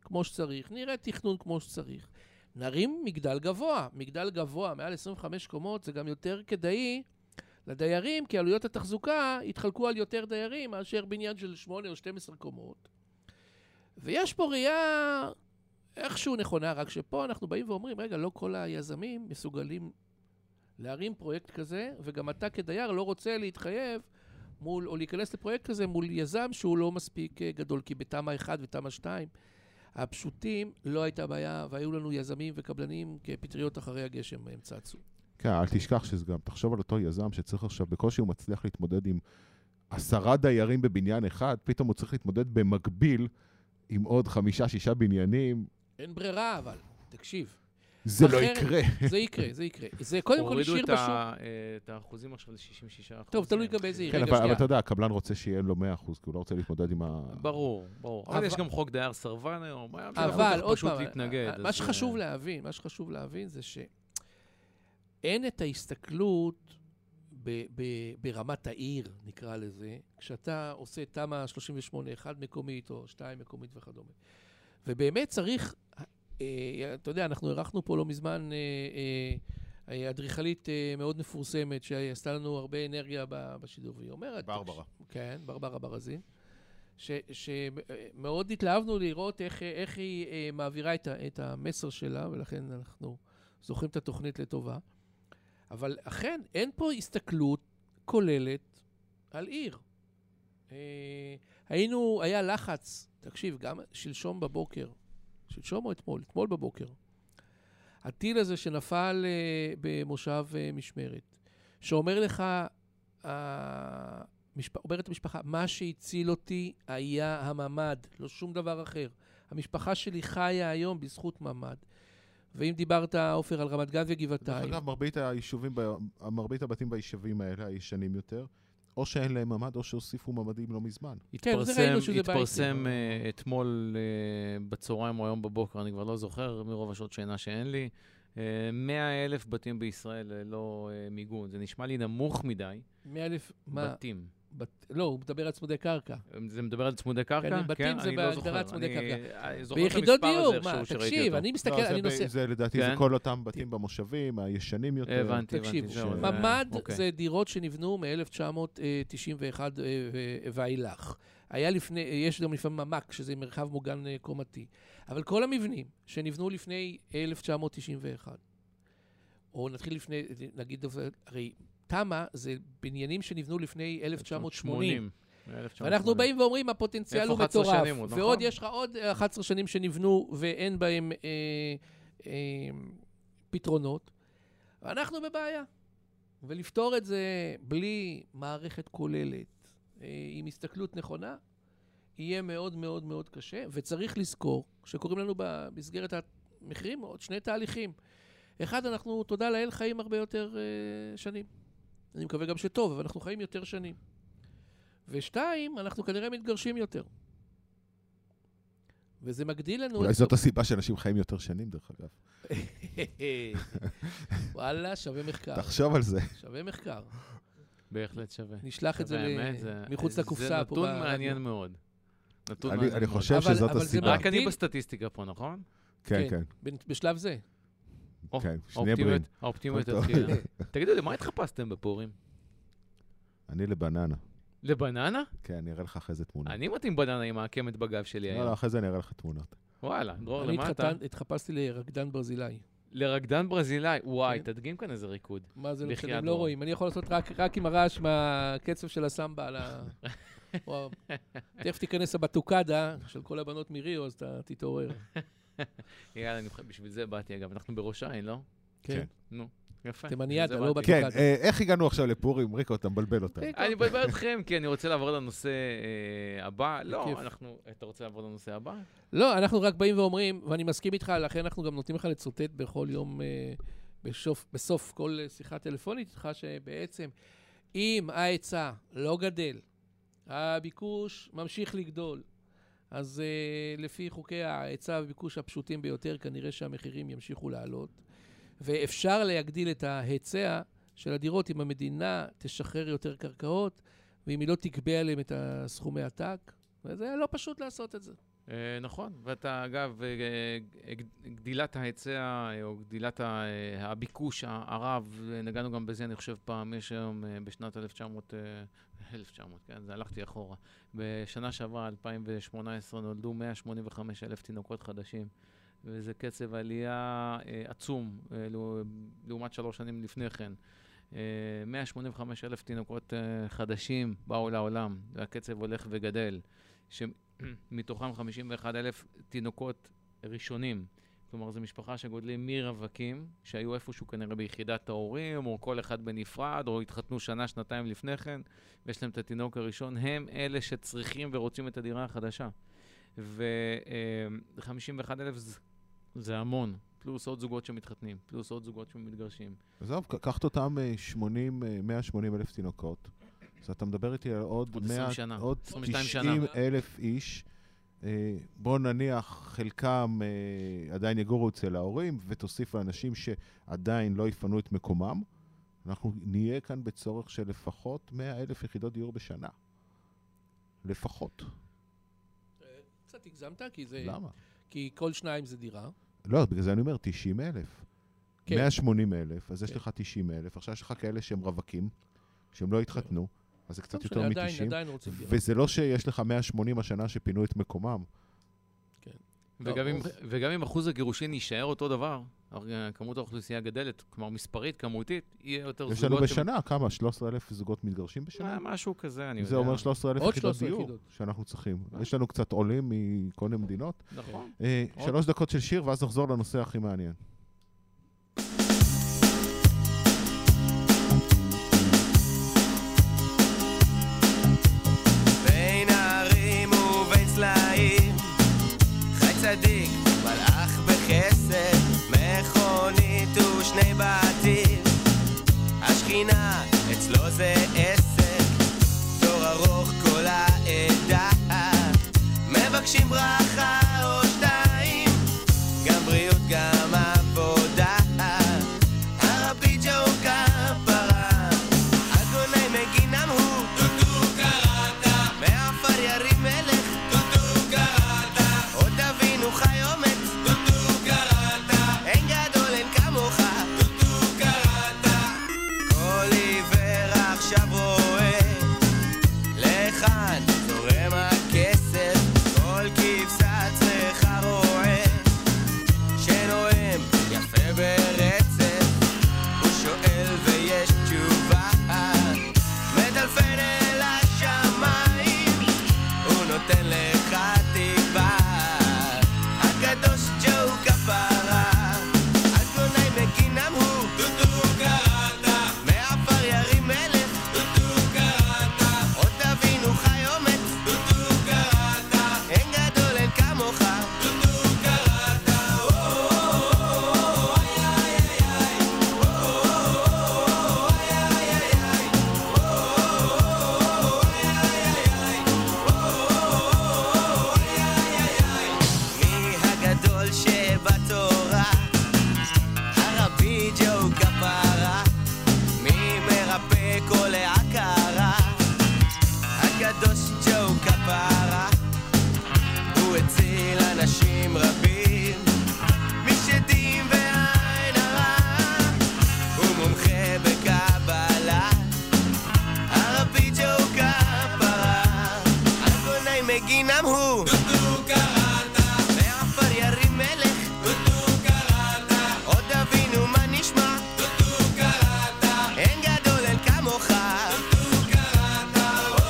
D: כמו שצריך, נראה תכנון כמו שצריך. נרים מגדל גבוה. מגדל גבוה, מעל 25 קומות, זה גם יותר כדאי לדיירים, כי עלויות התחזוקה יתחלקו על יותר דיירים, מאשר בניין של 8 או 12 קומות. ויש פה ראייה איכשהו נכונה, רק שפה אנחנו באים ואומרים, רגע, לא כל היזמים מסוגלים להרים פרויקט כזה, וגם אתה כדייר לא רוצה להתחייב מול, או להיכנס לפרויקט כזה מול יזם שהוא לא מספיק גדול, כי בתמה 1 ותמה 2, הפשוטים לא הייתה בעיה, והיו לנו יזמים וקבלנים כפטריות אחרי הגשם הם צצו.
C: כן, אל תשכח שזה גם, תחשוב על אותו יזם שצריך עכשיו, בקושי הוא מצליח להתמודד עם 10 דיירים בבניין אחד, פתאום הוא צריך להתמודד במקביל עם עוד 5-6 בניינים.
D: אין ברירה, אבל, תקשיב.
C: זה לא יקרה.
D: זה יקרה, זה יקרה. זה קודם כל השאיר בשוק.
E: הורידו את האחוזים עכשיו ל-66%.
D: טוב, תלוי גם באיזה
C: כן,
D: רגע.
C: אבל אתה יודע, הקבלן רוצה שיהיה לו 100%, כי הוא לא רוצה להתמודד עם ה...
E: ברור, ברור. אבל יש גם חוק דייר סרבן היום.
D: אבל, עוד פעם,
E: מה
D: שחשוב להבין זה שאין את ההסתכלות ברמת העיר, נקרא לזה, כשאתה עושה תמה 38, 1 מקומית או 2 מקומית וכדומה. ובאמת צריך... אתה יודע, אנחנו ערכנו פה לא מזמן אדריכלית מאוד מפורסמת, שעשתה לנו הרבה אנרגיה בשידור, והיא אומרת...
C: ברברה.
D: כן, ברברה ברזין, שמאוד התלהבנו לראות איך היא מעבירה את המסר שלה, ולכן אנחנו זוכרים את התוכנית לטובה. אבל אכן, אין פה הסתכלות כוללת על עיר. היה לחץ, תקשיב, גם שלשום בבוקר, שלשום או אתמול? אתמול בבוקר. הטיל הזה שנפל במושב משמרת, שאומר לך, אומרת המשפחה, מה שהציל אותי היה הממד, לא שום דבר אחר. המשפחה שלי חיה היום בזכות ממד. ואם דיברת, עופר, על רמת גן וגבעתיים...
C: דרך אגב, מרבית הבתים ביישובים האלה הישנים יותר, או שאין להם ממד, או שהוסיפו ממדים לא מזמן.
E: התפרסם אתמול בצהריים או היום בבוקר, אני כבר לא זוכר, מרוב השעות שינה שאין לי, 100,000 בתים בישראל לא מיגון. זה נשמע לי נמוך מדי.
D: 100,000
E: בתים.
D: לא, הוא מדבר על צמודי קרקע.
E: זה מדבר על צמודי קרקע?
D: כן, בתים זה בהגדרת צמודי קרקע.
E: זוכר את המספר הזה
D: מה, תקשיב, אני מסתכל, אני נוסע...
C: זה לדעתי, זה כל אותם בתים במושבים, הישנים יותר.
E: הבנתי.
D: תקשיב, ממד זה דירות שנבנו מ-1991 ואילך. יש גם לפעמים ממק, שזה מרחב מוגן קומתי. אבל כל המבנים שנבנו לפני 1991, או נתחיל לפני, נגיד, הרי... תמה זה בניינים שנבנו לפני 1980. ואנחנו באים ואומרים, הפוטנציאל הוא מטורף. ועוד יש לך עוד 11 שנים שנבנו ואין בהם פתרונות. ואנחנו בבעיה. ולפתור את זה בלי מערכת כוללת, עם הסתכלות נכונה, יהיה מאוד מאוד מאוד קשה. וצריך לזכור שקוראים לנו במסגרת המחירים עוד 2 תהליכים. אחד, אנחנו, תודה לאל, חיים הרבה יותר שנים. אני מקווה גם שטוב, אבל אנחנו חיים יותר שנים. ו2, אנחנו כנראה מתגרשים יותר. וזה מגדיל לנו...
C: אולי זאת הסיבה שאנשים חיים יותר שנים, דרך אגב.
D: וואלה, שווה מחקר.
C: תחשוב על זה.
D: שווה מחקר.
E: בהחלט שווה.
D: נשלח את זה מחוץ לקופסה.
E: זה נתון מעניין מאוד.
C: אני חושב שזאת הסיבה.
E: רק אני בסטטיסטיקה פה, נכון?
C: כן, כן.
D: בשלב זה.
C: כן, שני בריאים.
E: האופטימיות התחילה. תגידו לי, מה התחפשתם בפורים?
C: אני לבננה.
E: לבננה?
C: כן, אני אראה לך אחרי זה תמונה.
E: אני מתאים בננה עם העקמת בגב שלי היום.
C: לא, אחרי זה אני אראה לך תמונות.
E: וואלה, דרור, למה אתה?
D: אני התחפשתי לרקדן ברזילאי.
E: לרקדן ברזילאי? וואי, תדגים כאן איזה ריקוד.
D: מה זה לא משנה, הם לא רואים. אני יכול לעשות רק עם הרעש מהקצב של הסמבה על ה... תכף תיכנס הבטוקדה של כל הבנות מריו, אז אתה תתעורר.
E: יאללה, בשביל זה באתי, אגב. אנחנו בראש העין, לא?
D: כן.
E: נו, יפה.
D: תימניאדה, לא
C: כן,
D: בטוקדה.
C: איך הגענו עכשיו לפורים? ריקו, אתה מבלבל אותם.
E: אני מבלבל אתכם, כי אני רוצה לעבור לנושא הבא. לא, אתה רוצה לעבור לנושא הבא?
D: לא, אנחנו רק באים ואומרים, ואני מסכים איתך, לכן אנחנו גם נותנים לך לצוטט בכל יום, בסוף כל שיחה טלפונית איתך, שבעצם אם ההיצע לא גדל, הביקוש ממשיך לגדול, אז לפי חוקי ההיצע וביקוש הפשוטים ביותר, כנראה שהמחירים ימשיכו לעלות. ואפשר להגדיל את ההיצע של הדירות אם המדינה תשחרר יותר קרקעות, ואם היא לא תקבע עליהם את הסכומי עתק. וזה לא פשוט לעשות את זה.
E: נכון, ואתה אגב, גדילת ההיצע או גדילת הביקוש הרב, נגענו גם בזה, אני חושב פעם, יש היום בשנת 1900, כן, זה הלכתי אחורה. בשנה שעברה, 2018, נולדו 185,000 תינוקות חדשים, וזה קצב עלייה עצום, לעומת 3 שנים לפני כן. 185,000 תינוקות חדשים באו לעולם, והקצב הולך וגדל, שמתוכם 51,000 תינוקות ראשונים. כלומר, זו משפחה שגודלים מרווקים, שהיו איפשהו כנראה ביחידת ההורים, או כל אחד בנפרד, או התחתנו שנה, שנתיים לפני כן, ויש להם את התינוק הראשון. הם אלה שצריכים ורוצים את הדירה החדשה. ו-51,000 זה המון. פלוס עוד זוגות שמתחתנים, פלוס עוד זוגות שמתגרשים.
C: עזוב, קחת אותם 180,000 תינוקות. אז אתה מדבר איתי על עוד 90,000 איש. בוא נניח, חלקם עדיין יגורו אצל ההורים, ותוסיף לאנשים שעדיין לא יפנו את מקומם. אנחנו נהיה כאן בצורך של לפחות 100,000 יחידות דיור בשנה. לפחות.
D: קצת הגזמת, כי זה...
C: למה?
D: כי כל 2 זה דירה.
C: לא, בגלל זה אני אומר 90,000.
D: כן.
C: 180,000, אז
D: כן.
C: יש לך 90,000. עכשיו יש לך כאלה שהם רווקים, שהם לא התחתנו, אז זה קצת יותר מ-90.
D: עדיין רוצים דירה.
C: וזה לא שיש לך 180 השנה שפינו את מקומם.
D: כן.
E: וגם אם אחוז הגירושין יישאר אותו דבר, כמות האוכלוסייה גדלת, כלומר מספרית, כמותית, יהיה יותר זוגות...
C: יש לנו בשנה, כמה? 13,000 זוגות מתגרשים בשנה?
E: משהו כזה, אני יודע.
C: זה אומר 13,000 יחידות דיור
D: יחידות.
C: שאנחנו צריכים. יש לנו קצת עולים מכל מיני מדינות.
E: נכון.
C: 3 דקות של שיר, ואז נחזור לנושא הכי מעניין.
G: בין הערים ובין סלעים חי צדיק, מלאך בחסד, מכונית ושני בתים, השכינה אצלו זה עסק, תור ארוך כל העדה, מבקשים ברכה או 2, גם בריאות גם עבודה, הרבי ג'ו כפרה, אדוני מגינם הוא טוטו קראתה, מעפר ירים מלך טוטו קראתה, עוד אבינו חי עומד טוטו קראתה, אין גדול אין כמוך טוטו קראתה, כל עיוור עכשיו רואה לכאן זורם הכסף, כל כבשה צריכה רועה שנואם יפה ברצף, הוא שואל ויש תשובה, מדלפן אל השמיים, הוא נותן לך תקווה, הקדוש ג'ו כפרה, אדוני מגינם הוא טוטו קראתה, מעפר ירים מלך טוטו קראתה, עוד אבינו חי עומד טוטו קראתה, אין גדול אין כמוך טוטו קראתה, מי הגדול שבתורה, הרבי ג'ו כפרה, מי מרפא כל העקרה, הקדוש ג'ו כפרה, הוא הציל אנשים רבים משדים ועין הרע, הוא מומחה בקבלה, הרבי ג'ו כפרה, אדוני מגינם הוא טוטו קראתה, מעפר ירים מלך טוטו קראתה, עוד אבינו מה נשמע טוטו קראתה, אין גדול אין כמוך טוטו קראתה,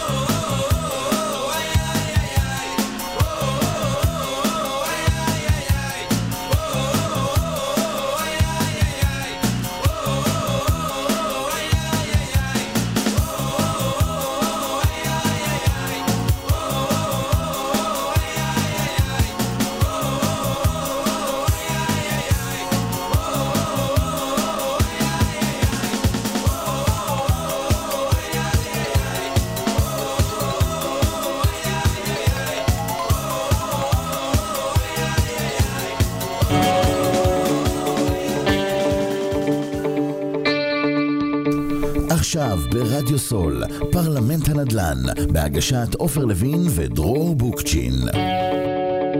A: עכשיו ברדיו סול, פרלמנט הנדל"ן, בהגשת עופר לוין ודרור בוקצ'ין.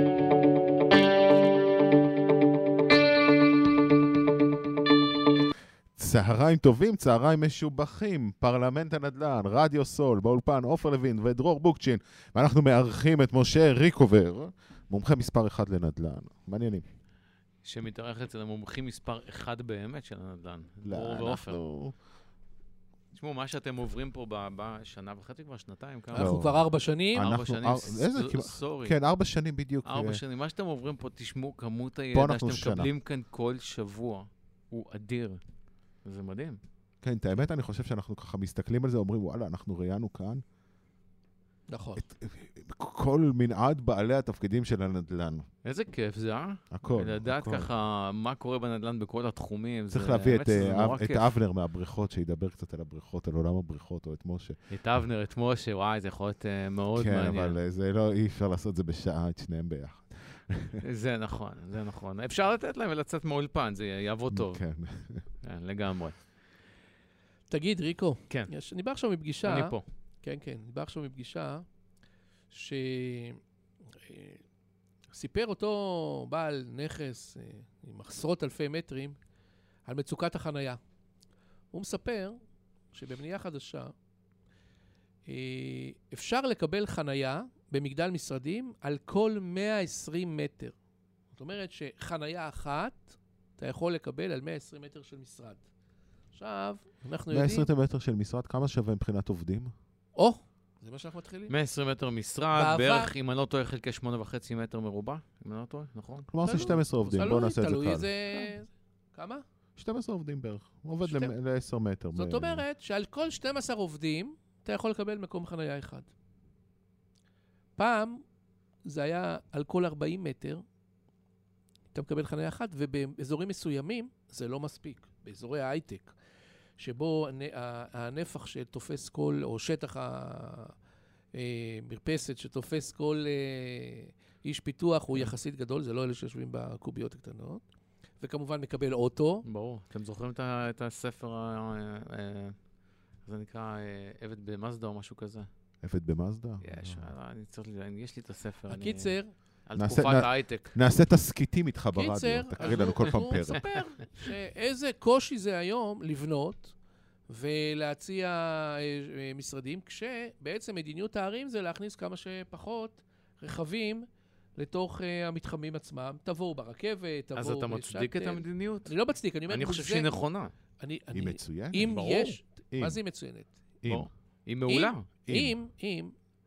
C: צהריים טובים, צהריים משובחים, פרלמנט הנדל"ן, רדיו סול, באולפן, עופר לוין ודרור בוקצ'ין, ואנחנו מארחים את משה ריקובר, מומחה מספר 1 לנדל"ן. מעניינים.
E: שמתארח אצל המומחים מספר 1 באמת של הנדל"ן. דרור ועופר. תשמעו, מה שאתם עוברים פה בשנה וחצי, כבר שנתיים, כמה?
D: אנחנו כבר 4 שנים.
E: 4 שנים,
C: סורי. כן, 4 שנים בדיוק.
E: 4 שנים. מה שאתם עוברים פה, תשמעו, כמות הידע שאתם מקבלים כאן כל שבוע הוא אדיר. זה מדהים.
C: כן, את האמת, אני חושב שאנחנו ככה מסתכלים על זה, אומרים, וואלה, אנחנו ראיינו כאן.
D: נכון.
C: כל מנעד בעלי התפקידים של הנדל"ן.
E: איזה כיף זה, אה?
C: הכל.
E: לדעת ככה מה קורה בנדל"ן בכל התחומים.
C: צריך להביא את אבנר מהבריכות, שידבר קצת על הבריכות, על עולם הבריכות, או את משה.
E: את אבנר, את משה, וואי, זה יכול להיות מאוד מעניין.
C: כן, אבל זה לא, אי אפשר לעשות את זה בשעה, את שניהם ביחד.
E: זה נכון, זה נכון. אפשר לתת להם ולצאת מאולפן, זה יעבוד טוב.
C: כן.
E: כן, לגמרי.
D: תגיד, ריקו.
E: כן.
D: אני בא עכשיו מפגישה.
E: אני פה.
D: כן, כן. אני בא עכשיו מפגישה שסיפר אותו בעל נכס עם עשרות אלפי מטרים על מצוקת החנייה. הוא מספר שבבנייה חדשה אפשר לקבל חנייה במגדל משרדים על כל 120 מטר. זאת אומרת שחנייה אחת אתה יכול לקבל על 120 מטר של משרד. עכשיו, אנחנו יודעים...
C: 120 מטר של משרד, כמה שווה מבחינת עובדים?
D: זה מה שאנחנו מתחילים.
E: 120 מטר משרד, בערך, אם אני לא טועה, חלקי 8.5 מטר מרובע, אם אני לא טועה, נכון?
C: כלומר, זה 12 עובדים, בואו נעשה את זה
D: תלוי
C: קל.
D: איזה... כמה?
C: 12 עובדים בערך, עובד ל-10 מטר.
D: זאת אומרת שעל כל 12 עובדים, אתה יכול לקבל מקום חנייה אחד. פעם, זה היה על כל 40 מטר, אתה מקבל חנייה אחת, ובאזורים מסוימים זה לא מספיק. באזורי ההייטק, שבו הנפח שתופס כל, או שטח המרפסת שתופס כל איש פיתוח הוא יחסית גדול, זה לא אלה שיושבים בקוביות הקטנות, וכמובן מקבל אוטו.
E: ברור, אתם זוכרים את הספר, זה נקרא עבד במזדה או משהו כזה?
C: עבד במזדה?
E: יש לי את הספר.
D: הקיצר,
E: על תקופת ההייטק.
C: נעשה תסקיטים איתך ברדיו, תקריא לנו כל פעם פרק.
D: הוא מספר שאיזה קושי זה היום לבנות ולהציע משרדים, כשבעצם מדיניות הערים זה להכניס כמה שפחות רכבים לתוך המתחמים עצמם. תבואו ברכבת, תבואו...
E: אז אתה מצדיק את המדיניות?
D: אני לא מצדיק, אני אומר...
E: אני חושב שהיא נכונה.
C: היא מצוינת?
D: אם יש... מה זה היא מצוינת?
E: היא מעולה.
D: אם...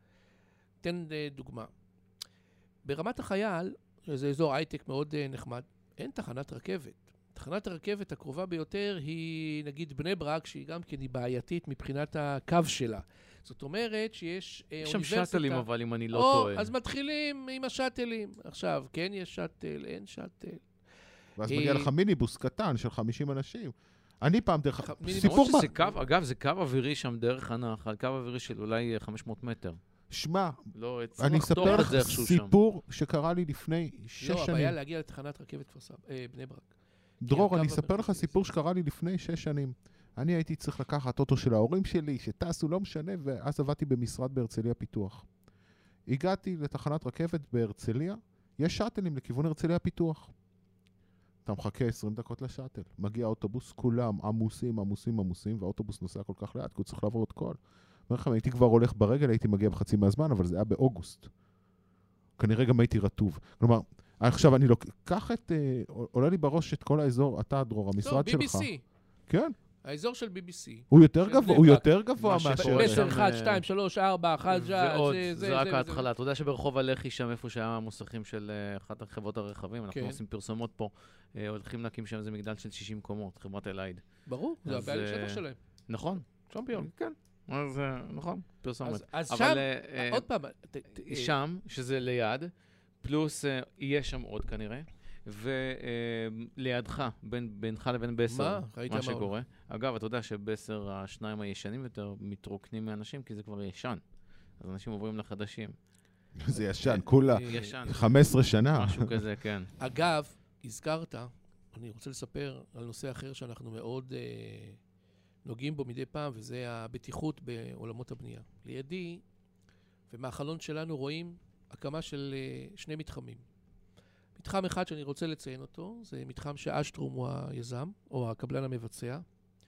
D: תן דוגמה. ברמת החייל, שזה אזור הייטק מאוד נחמד, אין תחנת רכבת. תחנת הרכבת הקרובה ביותר היא נגיד בני ברק, שהיא גם כן היא בעייתית מבחינת הקו שלה. זאת אומרת שיש אוניברסיטה...
E: יש שם שטלים אבל אם אני לא טועה.
D: אז מתחילים עם השטלים. עכשיו, כן יש שטל, אין שטל.
C: ואז מגיע לך מיניבוס קטן של 50 אנשים. אני פעם דרך...
E: סיפור מה? אגב, זה קו אווירי שם דרך הנחל, קו אווירי של אולי 500 מטר.
C: שמע,
E: לא,
C: אני אספר לך סיפור שקרה לי לפני 6 שנים.
D: לא, הבעיה להגיע לתחנת רכבת בני ברק.
C: דרור, אני אספר לך סיפור שקרה לי לפני 6 שנים. אני הייתי צריך לקחת אוטו של ההורים שלי, שטסו, לא משנה, ואז עבדתי במשרד בהרצליה פיתוח. הגעתי לתחנת רכבת בהרצליה, יש שטלים לכיוון הרצליה פיתוח. אתה מחכה 20 דקות לשטל. מגיע אוטובוס, כולם עמוסים, והאוטובוס נוסע כל כך לאט, כי הוא צריך לעבור את כל. אומר לכם, הייתי כבר הולך ברגל, הייתי מגיע בחצי מהזמן, אבל זה היה באוגוסט. כנראה גם הייתי רטוב. כלומר, עכשיו אני לוקח את... עולה לי בראש את כל האזור, אתה, דרור, המשרד שלך.
D: BBC.
C: כן.
D: האזור של BBC.
C: הוא יותר גבוה
D: מהשאר. 10, 1, 2, 3, 4, 1,
E: זה רק ההתחלה. אתה יודע שברחוב הלחי שם, איפה שהיה המוסכים של אחת החברות הרכבים, אנחנו עושים פרסומות פה, הולכים להקים שם איזה מגדל של 60 קומות, חברת אלייד.
D: ברור, זה הבעלים שטח שלהם.
E: נכון.
D: צ'מפיון.
E: כן. אז נכון, פרסומת.
D: אז שם, עוד פעם.
E: שם, שזה ליד, פלוס יהיה שם עוד כנראה, ולידך, בינך לבין בסר, מה שקורה. אגב, אתה יודע שבסר, השניים הישנים יותר מתרוקנים מאנשים, כי זה כבר ישן. אז אנשים עוברים לחדשים.
C: זה ישן, כולה 15 שנה.
E: משהו כזה, כן.
D: אגב, הזכרת, אני רוצה לספר על נושא אחר שאנחנו מאוד נוגעים בו מדי פעם, וזה הבטיחות בעולמות הבנייה. לידי, ומהחלון שלנו רואים הקמה של 2 מתחמים. מתחם אחד שאני רוצה לציין אותו, זה מתחם שאשטרום הוא היזם, או הקבלן המבצע.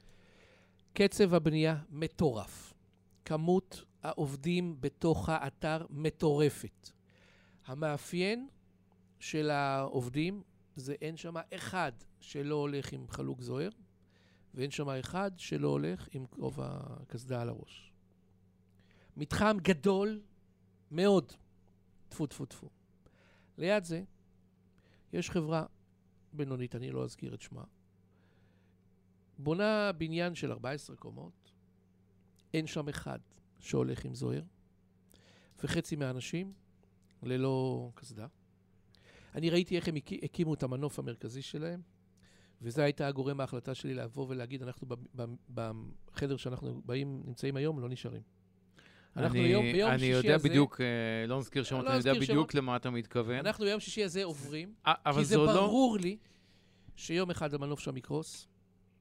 D: קצב הבנייה מטורף. כמות העובדים בתוך האתר מטורפת. המאפיין של העובדים זה אין שם אחד שלא הולך עם חלוק זוהר, ואין שם אחד שלא הולך עם כובע קסדה על הראש. מתחם גדול מאוד. טפו טפו טפו. ליד זה יש חברה בינונית, אני לא אזכיר את שמה, בונה בניין של 14 קומות, אין שם אחד שהולך עם זוהר, וחצי מהאנשים ללא קסדה. אני ראיתי איך הם הקימו את המנוף המרכזי שלהם, וזה הייתה הגורם ההחלטה שלי לבוא ולהגיד, אנחנו בחדר שאנחנו נמצאים היום, לא נשארים.
E: אני יודע בדיוק, לא נזכיר שמות, אני יודע בדיוק למה אתה מתכוון.
D: אנחנו ביום שישי הזה עוברים, כי זה ברור לי שיום אחד המנוף שם יקרוס,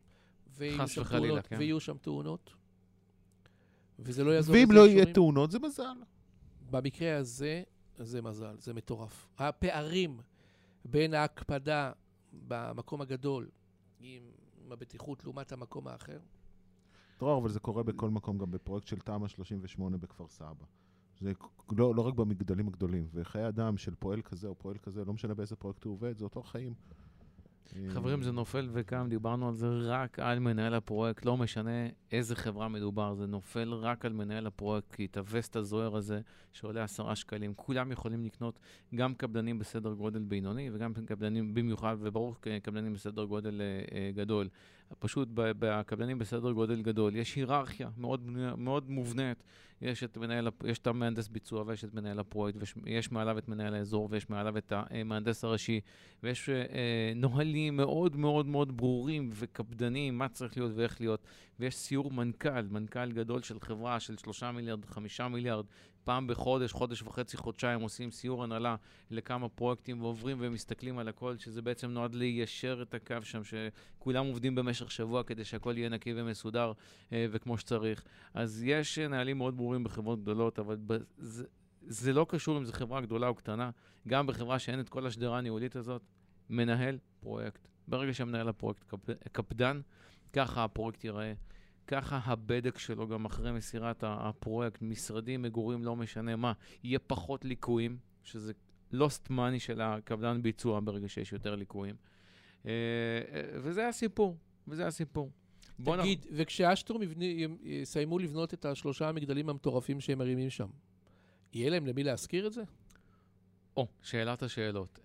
D: ויהיו שם תאונות, וזה לא יעזור.
C: ואם לא יהיה תאונות, זה מזל.
D: במקרה הזה, זה מזל, זה מטורף. הפערים בין ההקפדה במקום הגדול עם הבטיחות לעומת המקום האחר.
C: דרור, אבל זה קורה בכל מקום, גם בפרויקט של תמ"א 38 בכפר סבא. זה לא רק במגדלים הגדולים, וחיי אדם של פועל כזה או פועל כזה, לא משנה באיזה פרויקט הוא עובד, זה אותו חיים.
E: חברים, זה נופל וקם, דיברנו על זה רק על מנהל הפרויקט, לא משנה איזה חברה מדובר, זה נופל רק על מנהל הפרויקט, כי את הווסט הזוהר הזה שעולה 10 שקלים, כולם יכולים לקנות גם קבלנים בסדר גודל בינוני, וגם קבלנים במיוחד, וברור קבלנים בסדר גודל גדול. פשוט בקבלנים בסדר גודל גדול, יש היררכיה מאוד מובנית, יש את המהנדס ביצוע ויש את מנהל הפרויקט, ויש מעליו את מנהל האזור ויש מעליו את המהנדס הראשי, ויש נוהלים מאוד מאוד מאוד ברורים וקפדניים, מה צריך להיות ואיך להיות, ויש סיור מנכ"ל גדול של חברה של 3 מיליארד, 5 מיליארד, פעם בחודש, חודש וחצי, חודשיים, עושים סיור הנהלה לכמה פרויקטים ועוברים ומסתכלים על הכל, שזה בעצם נועד ליישר את הקו שם, שכולם עובדים במשך שבוע כדי שהכל יהיה נקי ומסודר וכמו שצריך. אז יש נהלים מאוד ברורים בחברות גדולות, אבל זה לא קשור אם זו חברה גדולה או קטנה. גם בחברה שאין את כל השדרה הניהולית הזאת, מנהל פרויקט. ברגע שמנהל הפרויקט קפדן, ככה הפרויקט ייראה. ככה הבדק שלו גם אחרי מסירת הפרויקט, משרדים, מגורים, לא משנה מה, יהיה פחות ליקויים, שזה lost money של הקבלן ביצוע ברגע שיש יותר ליקויים. וזה הסיפור.
D: תגיד, וכשאשטרום יסיימו לבנות את 3 המגדלים המטורפים שהם מרימים שם, יהיה להם למי להזכיר את זה?
E: שאלת השאלות.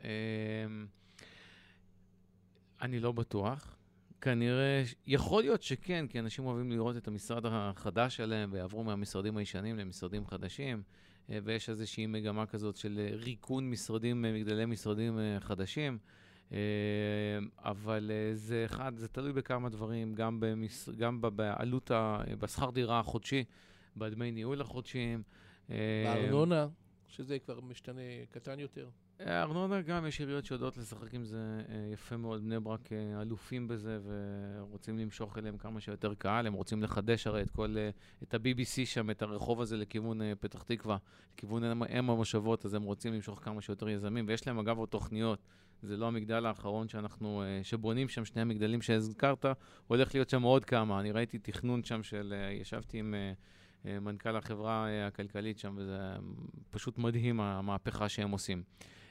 E: אני לא בטוח. כנראה, יכול להיות שכן, כי אנשים אוהבים לראות את המשרד החדש שלהם, ויעברו מהמשרדים הישנים למשרדים חדשים, ויש איזושהי מגמה כזאת של ריקון משרדים, מגדלי משרדים חדשים, אבל זה תלוי בכמה דברים, גם בעלות, בשכר דירה החודשי, בדמי ניהול החודשיים.
D: בארנונה, שזה כבר משתנה קטן יותר.
E: ארנונה גם, יש עיריות שיודעות לשחק עם זה יפה מאוד, בני ברק אלופים בזה ורוצים למשוך אליהם כמה שיותר קהל, הם רוצים לחדש הרי את ה-BBC שם, את הרחוב הזה לכיוון פתח תקווה, לכיוון אם המושבות, אז הם רוצים למשוך כמה שיותר יזמים, ויש להם אגב עוד תוכניות, זה לא המגדל האחרון שבונים שם, 2 המגדלים שהזכרת, הולך להיות שם עוד כמה, אני ראיתי תכנון שם ישבתי עם מנכ"ל החברה הכלכלית שם, וזה פשוט מדהים המהפכה שהם עושים.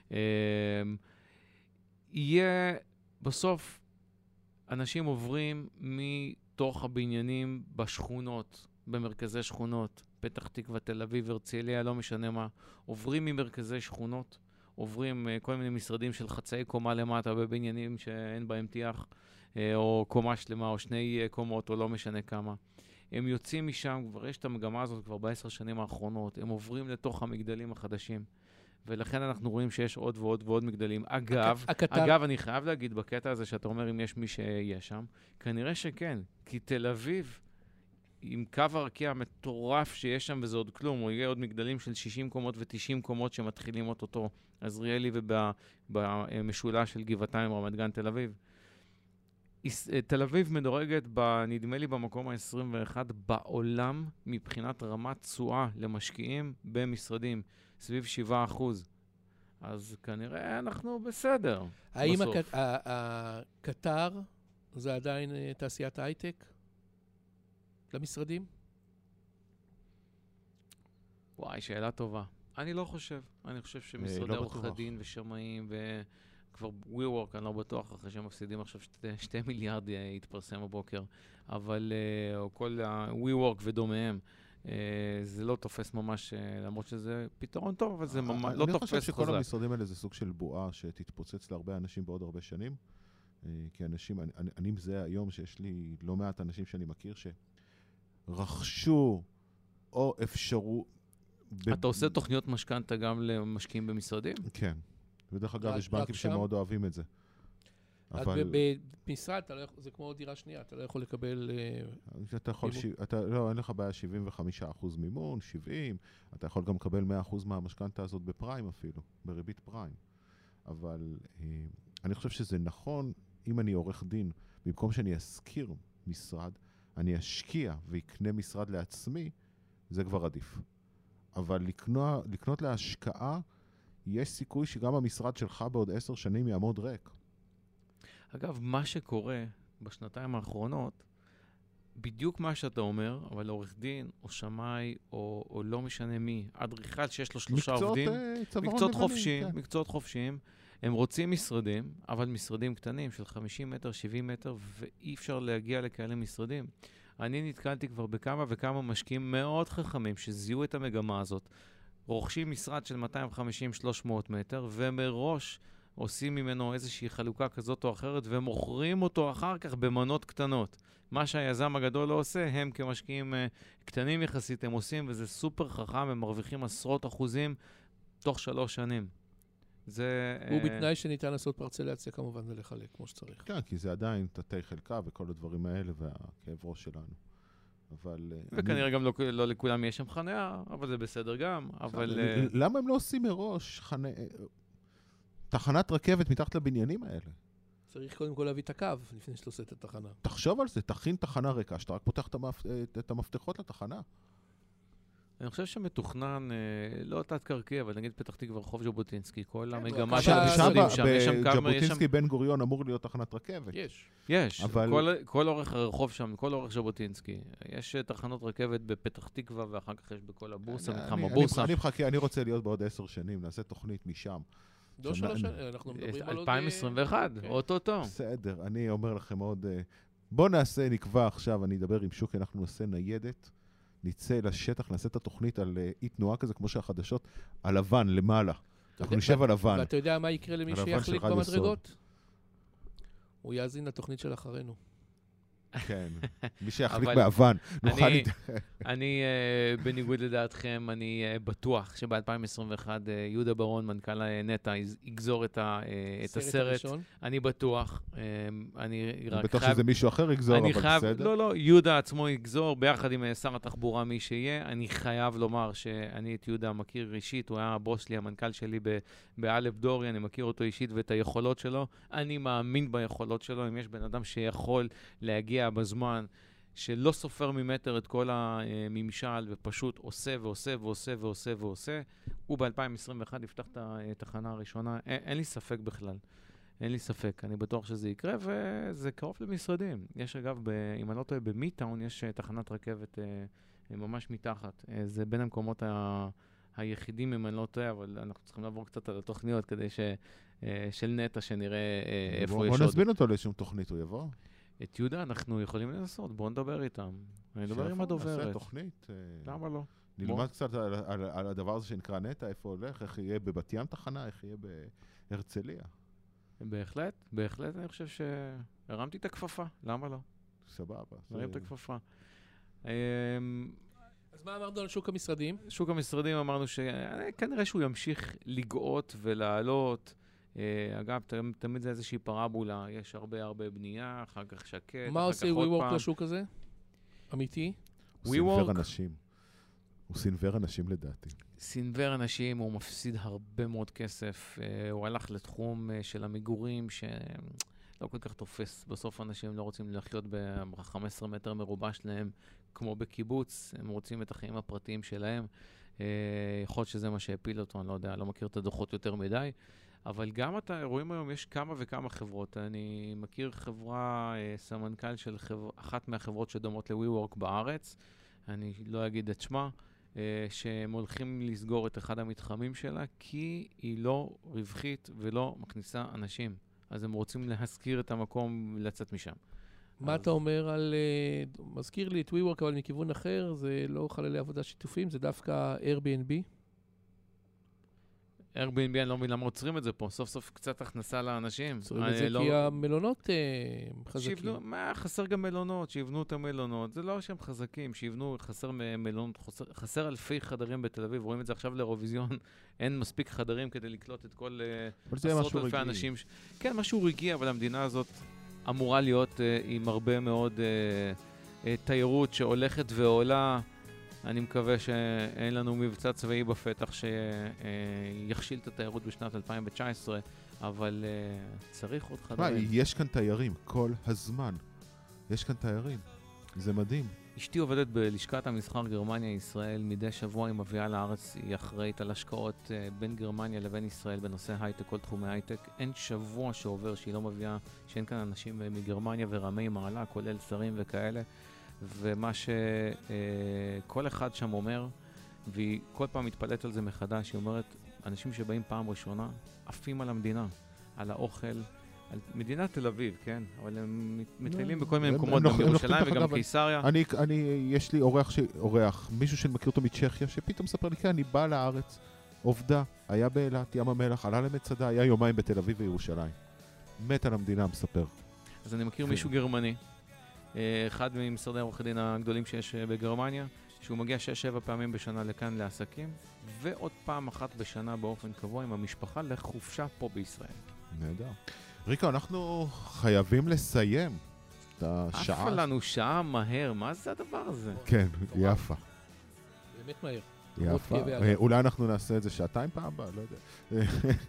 E: יהיה בסוף אנשים עוברים מתוך הבניינים בשכונות, במרכזי שכונות, פתח תקווה, תל אביב, הרצליה, לא משנה מה, עוברים ממרכזי שכונות, עוברים כל מיני משרדים של חצאי קומה למטה בבניינים שאין בהם טיח, או קומה שלמה, או 2 קומות, או לא משנה כמה. הם יוצאים משם, כבר יש את המגמה הזאת כבר ב10 שנים האחרונות, הם עוברים לתוך המגדלים החדשים. ולכן אנחנו רואים שיש עוד ועוד ועוד מגדלים. אגב, אני חייב להגיד בקטע הזה שאתה אומר אם יש מי שיהיה שם, כנראה שכן, כי תל אביב, עם קו הרקיע המטורף שיש שם, וזה עוד כלום, הוא יהיה עוד מגדלים של 60 קומות ו90 קומות שמתחילים אותו, עזריאלי ובמשולש של גבעתיים, רמת גן, תל אביב. תל אביב מדורגת, נדמה לי, במקום ה-21 בעולם, מבחינת רמת תשואה למשקיעים במשרדים, סביב 7%. אז כנראה אנחנו בסדר.
D: האם הקטר זה עדיין תעשיית הייטק? למשרדים?
E: וואי, שאלה טובה. אני לא חושב. אני חושב שמשרדי עורכי דין ושמאים וכבר WeWork, אני לא בטוח, אחרי שהם מפסידים עכשיו 2 מיליארד יתפרסם בבוקר, אבל כל ה-WeWork ודומיהם, זה לא תופס ממש, למרות שזה פתרון טוב, אבל זה ממש לא תופס חוזק.
C: אני חושב שכל המשרדים האלה זה סוג של בועה שתתפוצץ להרבה אנשים בעוד הרבה שנים, כי אנשים, אני מזה היום שיש לי לא מעט אנשים שאני מכיר שרכשו או אפשרו...
E: אתה עושה תוכניות משכנתא גם למשקיעים במשרדים?
C: כן. ודרך אגב, יש בנקים שמאוד אוהבים את זה.
D: במשרד, זה כמו דירה שנייה, אתה לא יכול לקבל...
C: לא, אין לך בעיה 75% מימון, 70, אתה יכול גם לקבל 100% מהמשכנתא הזאת בפריים אפילו, בריבית פריים. אבל אני חושב שזה נכון, אם אני עורך דין, במקום שאני אזכיר משרד, אני אשקיע ויקנה משרד לעצמי, זה כבר עדיף. אבל לקנות להשקעה, יש סיכוי שגם המשרד שלך בעוד 10 שנים יעמוד ריק.
E: אגב, מה שקורה בשנתיים האחרונות, בדיוק מה שאתה אומר, אבל עורך דין או שמאי או לא משנה מי, אדריכל שיש לו 3 עובדים, מקצועות חופשיים, הם רוצים משרדים, אבל משרדים קטנים של 50 מטר, 70 מטר, ואי אפשר להגיע לכאלה משרדים. אני נתקלתי כבר בכמה וכמה משקיעים מאוד חכמים שזיהו את המגמה הזאת, רוכשים משרד של 250-300 מטר, ומראש עושים ממנו איזושהי חלוקה כזאת או אחרת, ומוכרים אותו אחר כך במנות קטנות. מה שהיזם הגדול לא עושה, הם כמשקיעים קטנים יחסית, הם עושים, וזה סופר חכם, הם מרוויחים עשרות אחוזים תוך 3 שנים. זה...
D: הוא בתנאי שניתן לעשות פרצלציה כמובן ולחלק כמו שצריך.
C: כן, כי זה עדיין תתי חלקה וכל הדברים האלה והכאב ראש שלנו. אבל...
E: וכנראה גם לא לכולם יש שם חניה, אבל זה בסדר גם, אבל...
C: למה הם לא עושים מראש תחנת רכבת מתחת לבניינים האלה?
D: צריך קודם כל להביא את הקו לפני שאתה עושה את התחנה.
C: תחשוב על זה, תכין תחנה ריקה, שאתה רק פותח את המפתחות לתחנה.
E: אני חושב שמתוכנן, לא תת-קרקעי, אבל נגיד פתח תקווה רחוב ז'בוטינסקי, כל המגמה של המשרדים שם, יש שם כמה...
C: ז'בוטינסקי בן גוריון אמור להיות תחנת רכבת.
E: יש, כל אורך הרחוב שם, כל אורך ז'בוטינסקי. יש תחנות רכבת בפתח תקווה, ואחר כך יש בכל הבורסה, מתחם הבורסה.
C: אני מחכה, אני רוצה להיות בעוד 10 שנים, נעשה תוכנית משם.
D: לא 3 שנים, אנחנו מדברים על עוד...
E: 2021, אוטוטו.
C: בסדר, אני אומר לכם עוד... בוא נקבע עכשיו, אני אדבר עם שוקי, אנחנו נעשה ניידת. נצא לשטח, נעשה את התוכנית על אי תנועה כזה, כמו שהחדשות, על לבן, למעלה. אנחנו נשב על לבן.
D: ואתה יודע מה יקרה למי שיחליק במדרגות? הוא יאזין לתוכנית של אחרינו.
C: כן, מי שיחליק באבן.
E: אני, בניגוד לדעתכם, אני בטוח שב-2021 יהודה ברון, מנכ"ל נטע, יגזור את הסרט. אני בטוח. אני
C: בטוח שזה מישהו אחר יגזור, אבל בסדר.
E: לא, יהודה עצמו יגזור, ביחד עם שר התחבורה מי שיהיה. אני חייב לומר שאני את יהודה מכיר אישית, הוא היה הבוס שלי, המנכ"ל שלי באלף דורי, אני מכיר אותו אישית ואת היכולות שלו. אני מאמין ביכולות שלו, אם יש בן אדם שיכול להגיע בזמן שלא סופר ממטר את כל הממשל ופשוט עושה ועושה ועושה ועושה ועושה, הוא ב-2021 יפתח את התחנה הראשונה. אין לי ספק בכלל. אין לי ספק. אני בטוח שזה יקרה, וזה קרוב למשרדים. יש אגב, אם אני לא טועה, במיטאון יש תחנת רכבת ממש מתחת. זה בין המקומות היחידים, אם אני לא טועה, אבל אנחנו צריכים לעבור קצת על התוכניות כדי של נטע, שנראה איפה יש עוד.
C: בוא נזמין אותו לאיזשהו תוכנית, הוא יבוא.
E: את יהודה אנחנו יכולים לנסות, בואו נדבר איתם. אני אדבר עם הדוברת.
C: נעשה תוכנית.
E: למה לא?
C: נלמד קצת על הדבר הזה שנקרא נטע, איפה הולך, איך יהיה בבת ים תחנה, איך יהיה בהרצליה.
E: בהחלט אני חושב שהרמתי את הכפפה, למה לא?
C: סבבה.
E: הרמתי את הכפפה.
D: אז מה אמרנו על שוק המשרדים?
E: שוק המשרדים אמרנו שכנראה שהוא ימשיך לגאות ולעלות. אגב, תמיד זה איזושהי פרבולה, יש הרבה בנייה, אחר כך שקט.
D: מה עושה WeWork לשוק הזה? אמיתי?
C: הוא סינבר אנשים. הוא סינבר אנשים לדעתי.
E: סינבר אנשים, הוא מפסיד הרבה מאוד כסף. הוא הלך לתחום של המגורים שלא כל כך תופס. בסוף אנשים לא רוצים לחיות ב-15 מטר מרובע שלהם כמו בקיבוץ. הם רוצים את החיים הפרטיים שלהם. יכול להיות שזה מה שהפיל אותו, אני לא יודע, לא מכיר את הדוחות יותר מדי. אבל גם רואים היום, יש כמה וכמה חברות. אני מכיר חברה, סמנכ"ל של אחת מהחברות שדומות ל-WeWork בארץ, אני לא אגיד את שמה, שהם הולכים לסגור את אחד המתחמים שלה, כי היא לא רווחית ולא מכניסה אנשים. אז הם רוצים להזכיר את המקום לצאת משם.
D: מה אתה אומר על... מזכיר לי את WeWork, אבל מכיוון אחר, זה לא חללי עבודה שיתופים, זה דווקא Airbnb.
E: Airbnb, אני לא מבין למה עוצרים את זה פה, סוף סוף קצת הכנסה לאנשים.
D: עוצרים את זה כי המלונות חזקים.
E: חסר גם מלונות, שיבנו את המלונות, זה לא שהם חזקים, שיבנו, חסר מלונות, חסר אלפי חדרים בתל אביב, רואים את זה עכשיו לאירוויזיון, אין מספיק חדרים כדי לקלוט את כל עשרות אלפי אנשים. כן, משהו רגעי, אבל המדינה הזאת אמורה להיות עם הרבה מאוד תיירות שהולכת ועולה. אני מקווה שאין לנו מבצע צבאי בפתח שיכשיל את התיירות בשנת 2019, אבל צריך עוד חדרים.
C: יש כאן תיירים כל הזמן. יש כאן תיירים. זה מדהים.
E: אשתי עובדת בלשכת המסחר גרמניה-ישראל. מדי שבוע היא מביאה לארץ, היא אחראית על השקעות בין גרמניה לבין ישראל בנושא הייטק, כל תחומי הייטק. אין שבוע שעובר שהיא לא מביאה, שאין כאן אנשים מגרמניה ורמי מעלה, כולל שרים וכאלה. ומה שכל אחד שם אומר, והיא כל פעם מתפלט על זה מחדש, היא אומרת, אנשים שבאים פעם ראשונה, עפים על המדינה, על האוכל, על מדינת תל אביב, כן? אבל הם מטיילים בכל מיני מקומות, גם בירושלים וגם בקיסריה.
C: יש לי אורח, מישהו שאני מכיר אותו מצ'כיה, שפתאום מספר לי, כן, אני בא לארץ, עובדה, היה באילת, ים המלח, עלה למצדה, היה יומיים בתל אביב וירושלים. מת על המדינה, מספר.
E: אז אני מכיר מישהו גרמני, אחד ממשרדי עורכי דין הגדולים שיש בגרמניה, שהוא מגיע 6-7 פעמים בשנה לכאן לעסקים, ועוד פעם אחת בשנה באופן קבוע עם המשפחה לחופשה פה בישראל.
C: נהדר. ריקו, אנחנו חייבים לסיים את השעה.
E: עפה לנו שעה מהר, מה זה הדבר הזה?
C: כן, יפה.
D: באמת מהר.
C: יפה. אולי אנחנו נעשה את זה שעתיים פעם הבאה, לא יודע.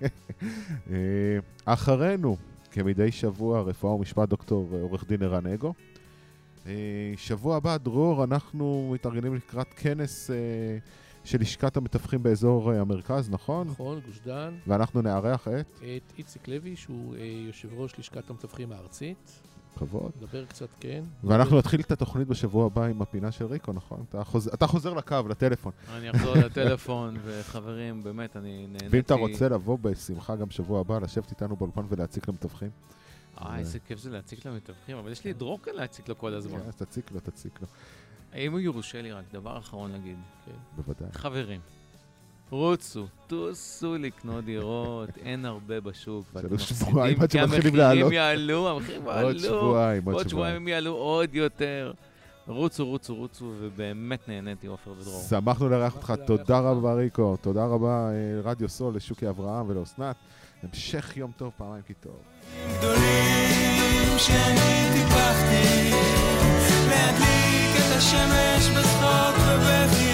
C: אחרינו, כמדי שבוע, רפואה ומשפט דוקטור עורך דין ערן אגו. שבוע הבא, דרור, אנחנו מתארגנים לקראת כנס של לשכת המתווכים באזור המרכז, נכון?
D: נכון, גוש דן.
C: ואנחנו נארח את
D: איציק לוי, שהוא יושב ראש לשכת המתווכים הארצית.
C: כבוד.
D: נדבר קצת, כן.
C: ואנחנו נתחיל את התוכנית בשבוע הבא עם הפינה של ריקו, נכון? אתה חוזר לקו, לטלפון.
E: אני אחזור לטלפון, וחברים, באמת, אני נהניתי.
C: ואם אתה רוצה לבוא בשמחה גם שבוע הבא, לשבת איתנו באולפן ולהציק למתווכים.
E: איזה כיף זה להציק למתווכים, אבל יש לי דרור כאן להציק לו כל הזמן.
C: אז תציק לו.
E: אם הוא יורשה לי רק, דבר אחרון להגיד.
C: בוודאי.
E: חברים, רוצו, תוסו לקנות דירות, אין הרבה בשוק.
C: שלוש שבועיים עד שמתחילים לעלות.
E: המחירים יעלו,
C: עוד שבועיים.
E: עוד שבועיים הם יעלו עוד יותר. רוצו, ובאמת נהניתי, עופר ודרור.
C: שמחנו לארח אותך, תודה רבה ריקו, תודה רבה רדיו סול, לשוקי אברהם ולאסנת. המשך יום טוב, פעמיים כי טוב.
H: גדולים שאני טיפחתי, להדליק את השמש בצחוק ובכי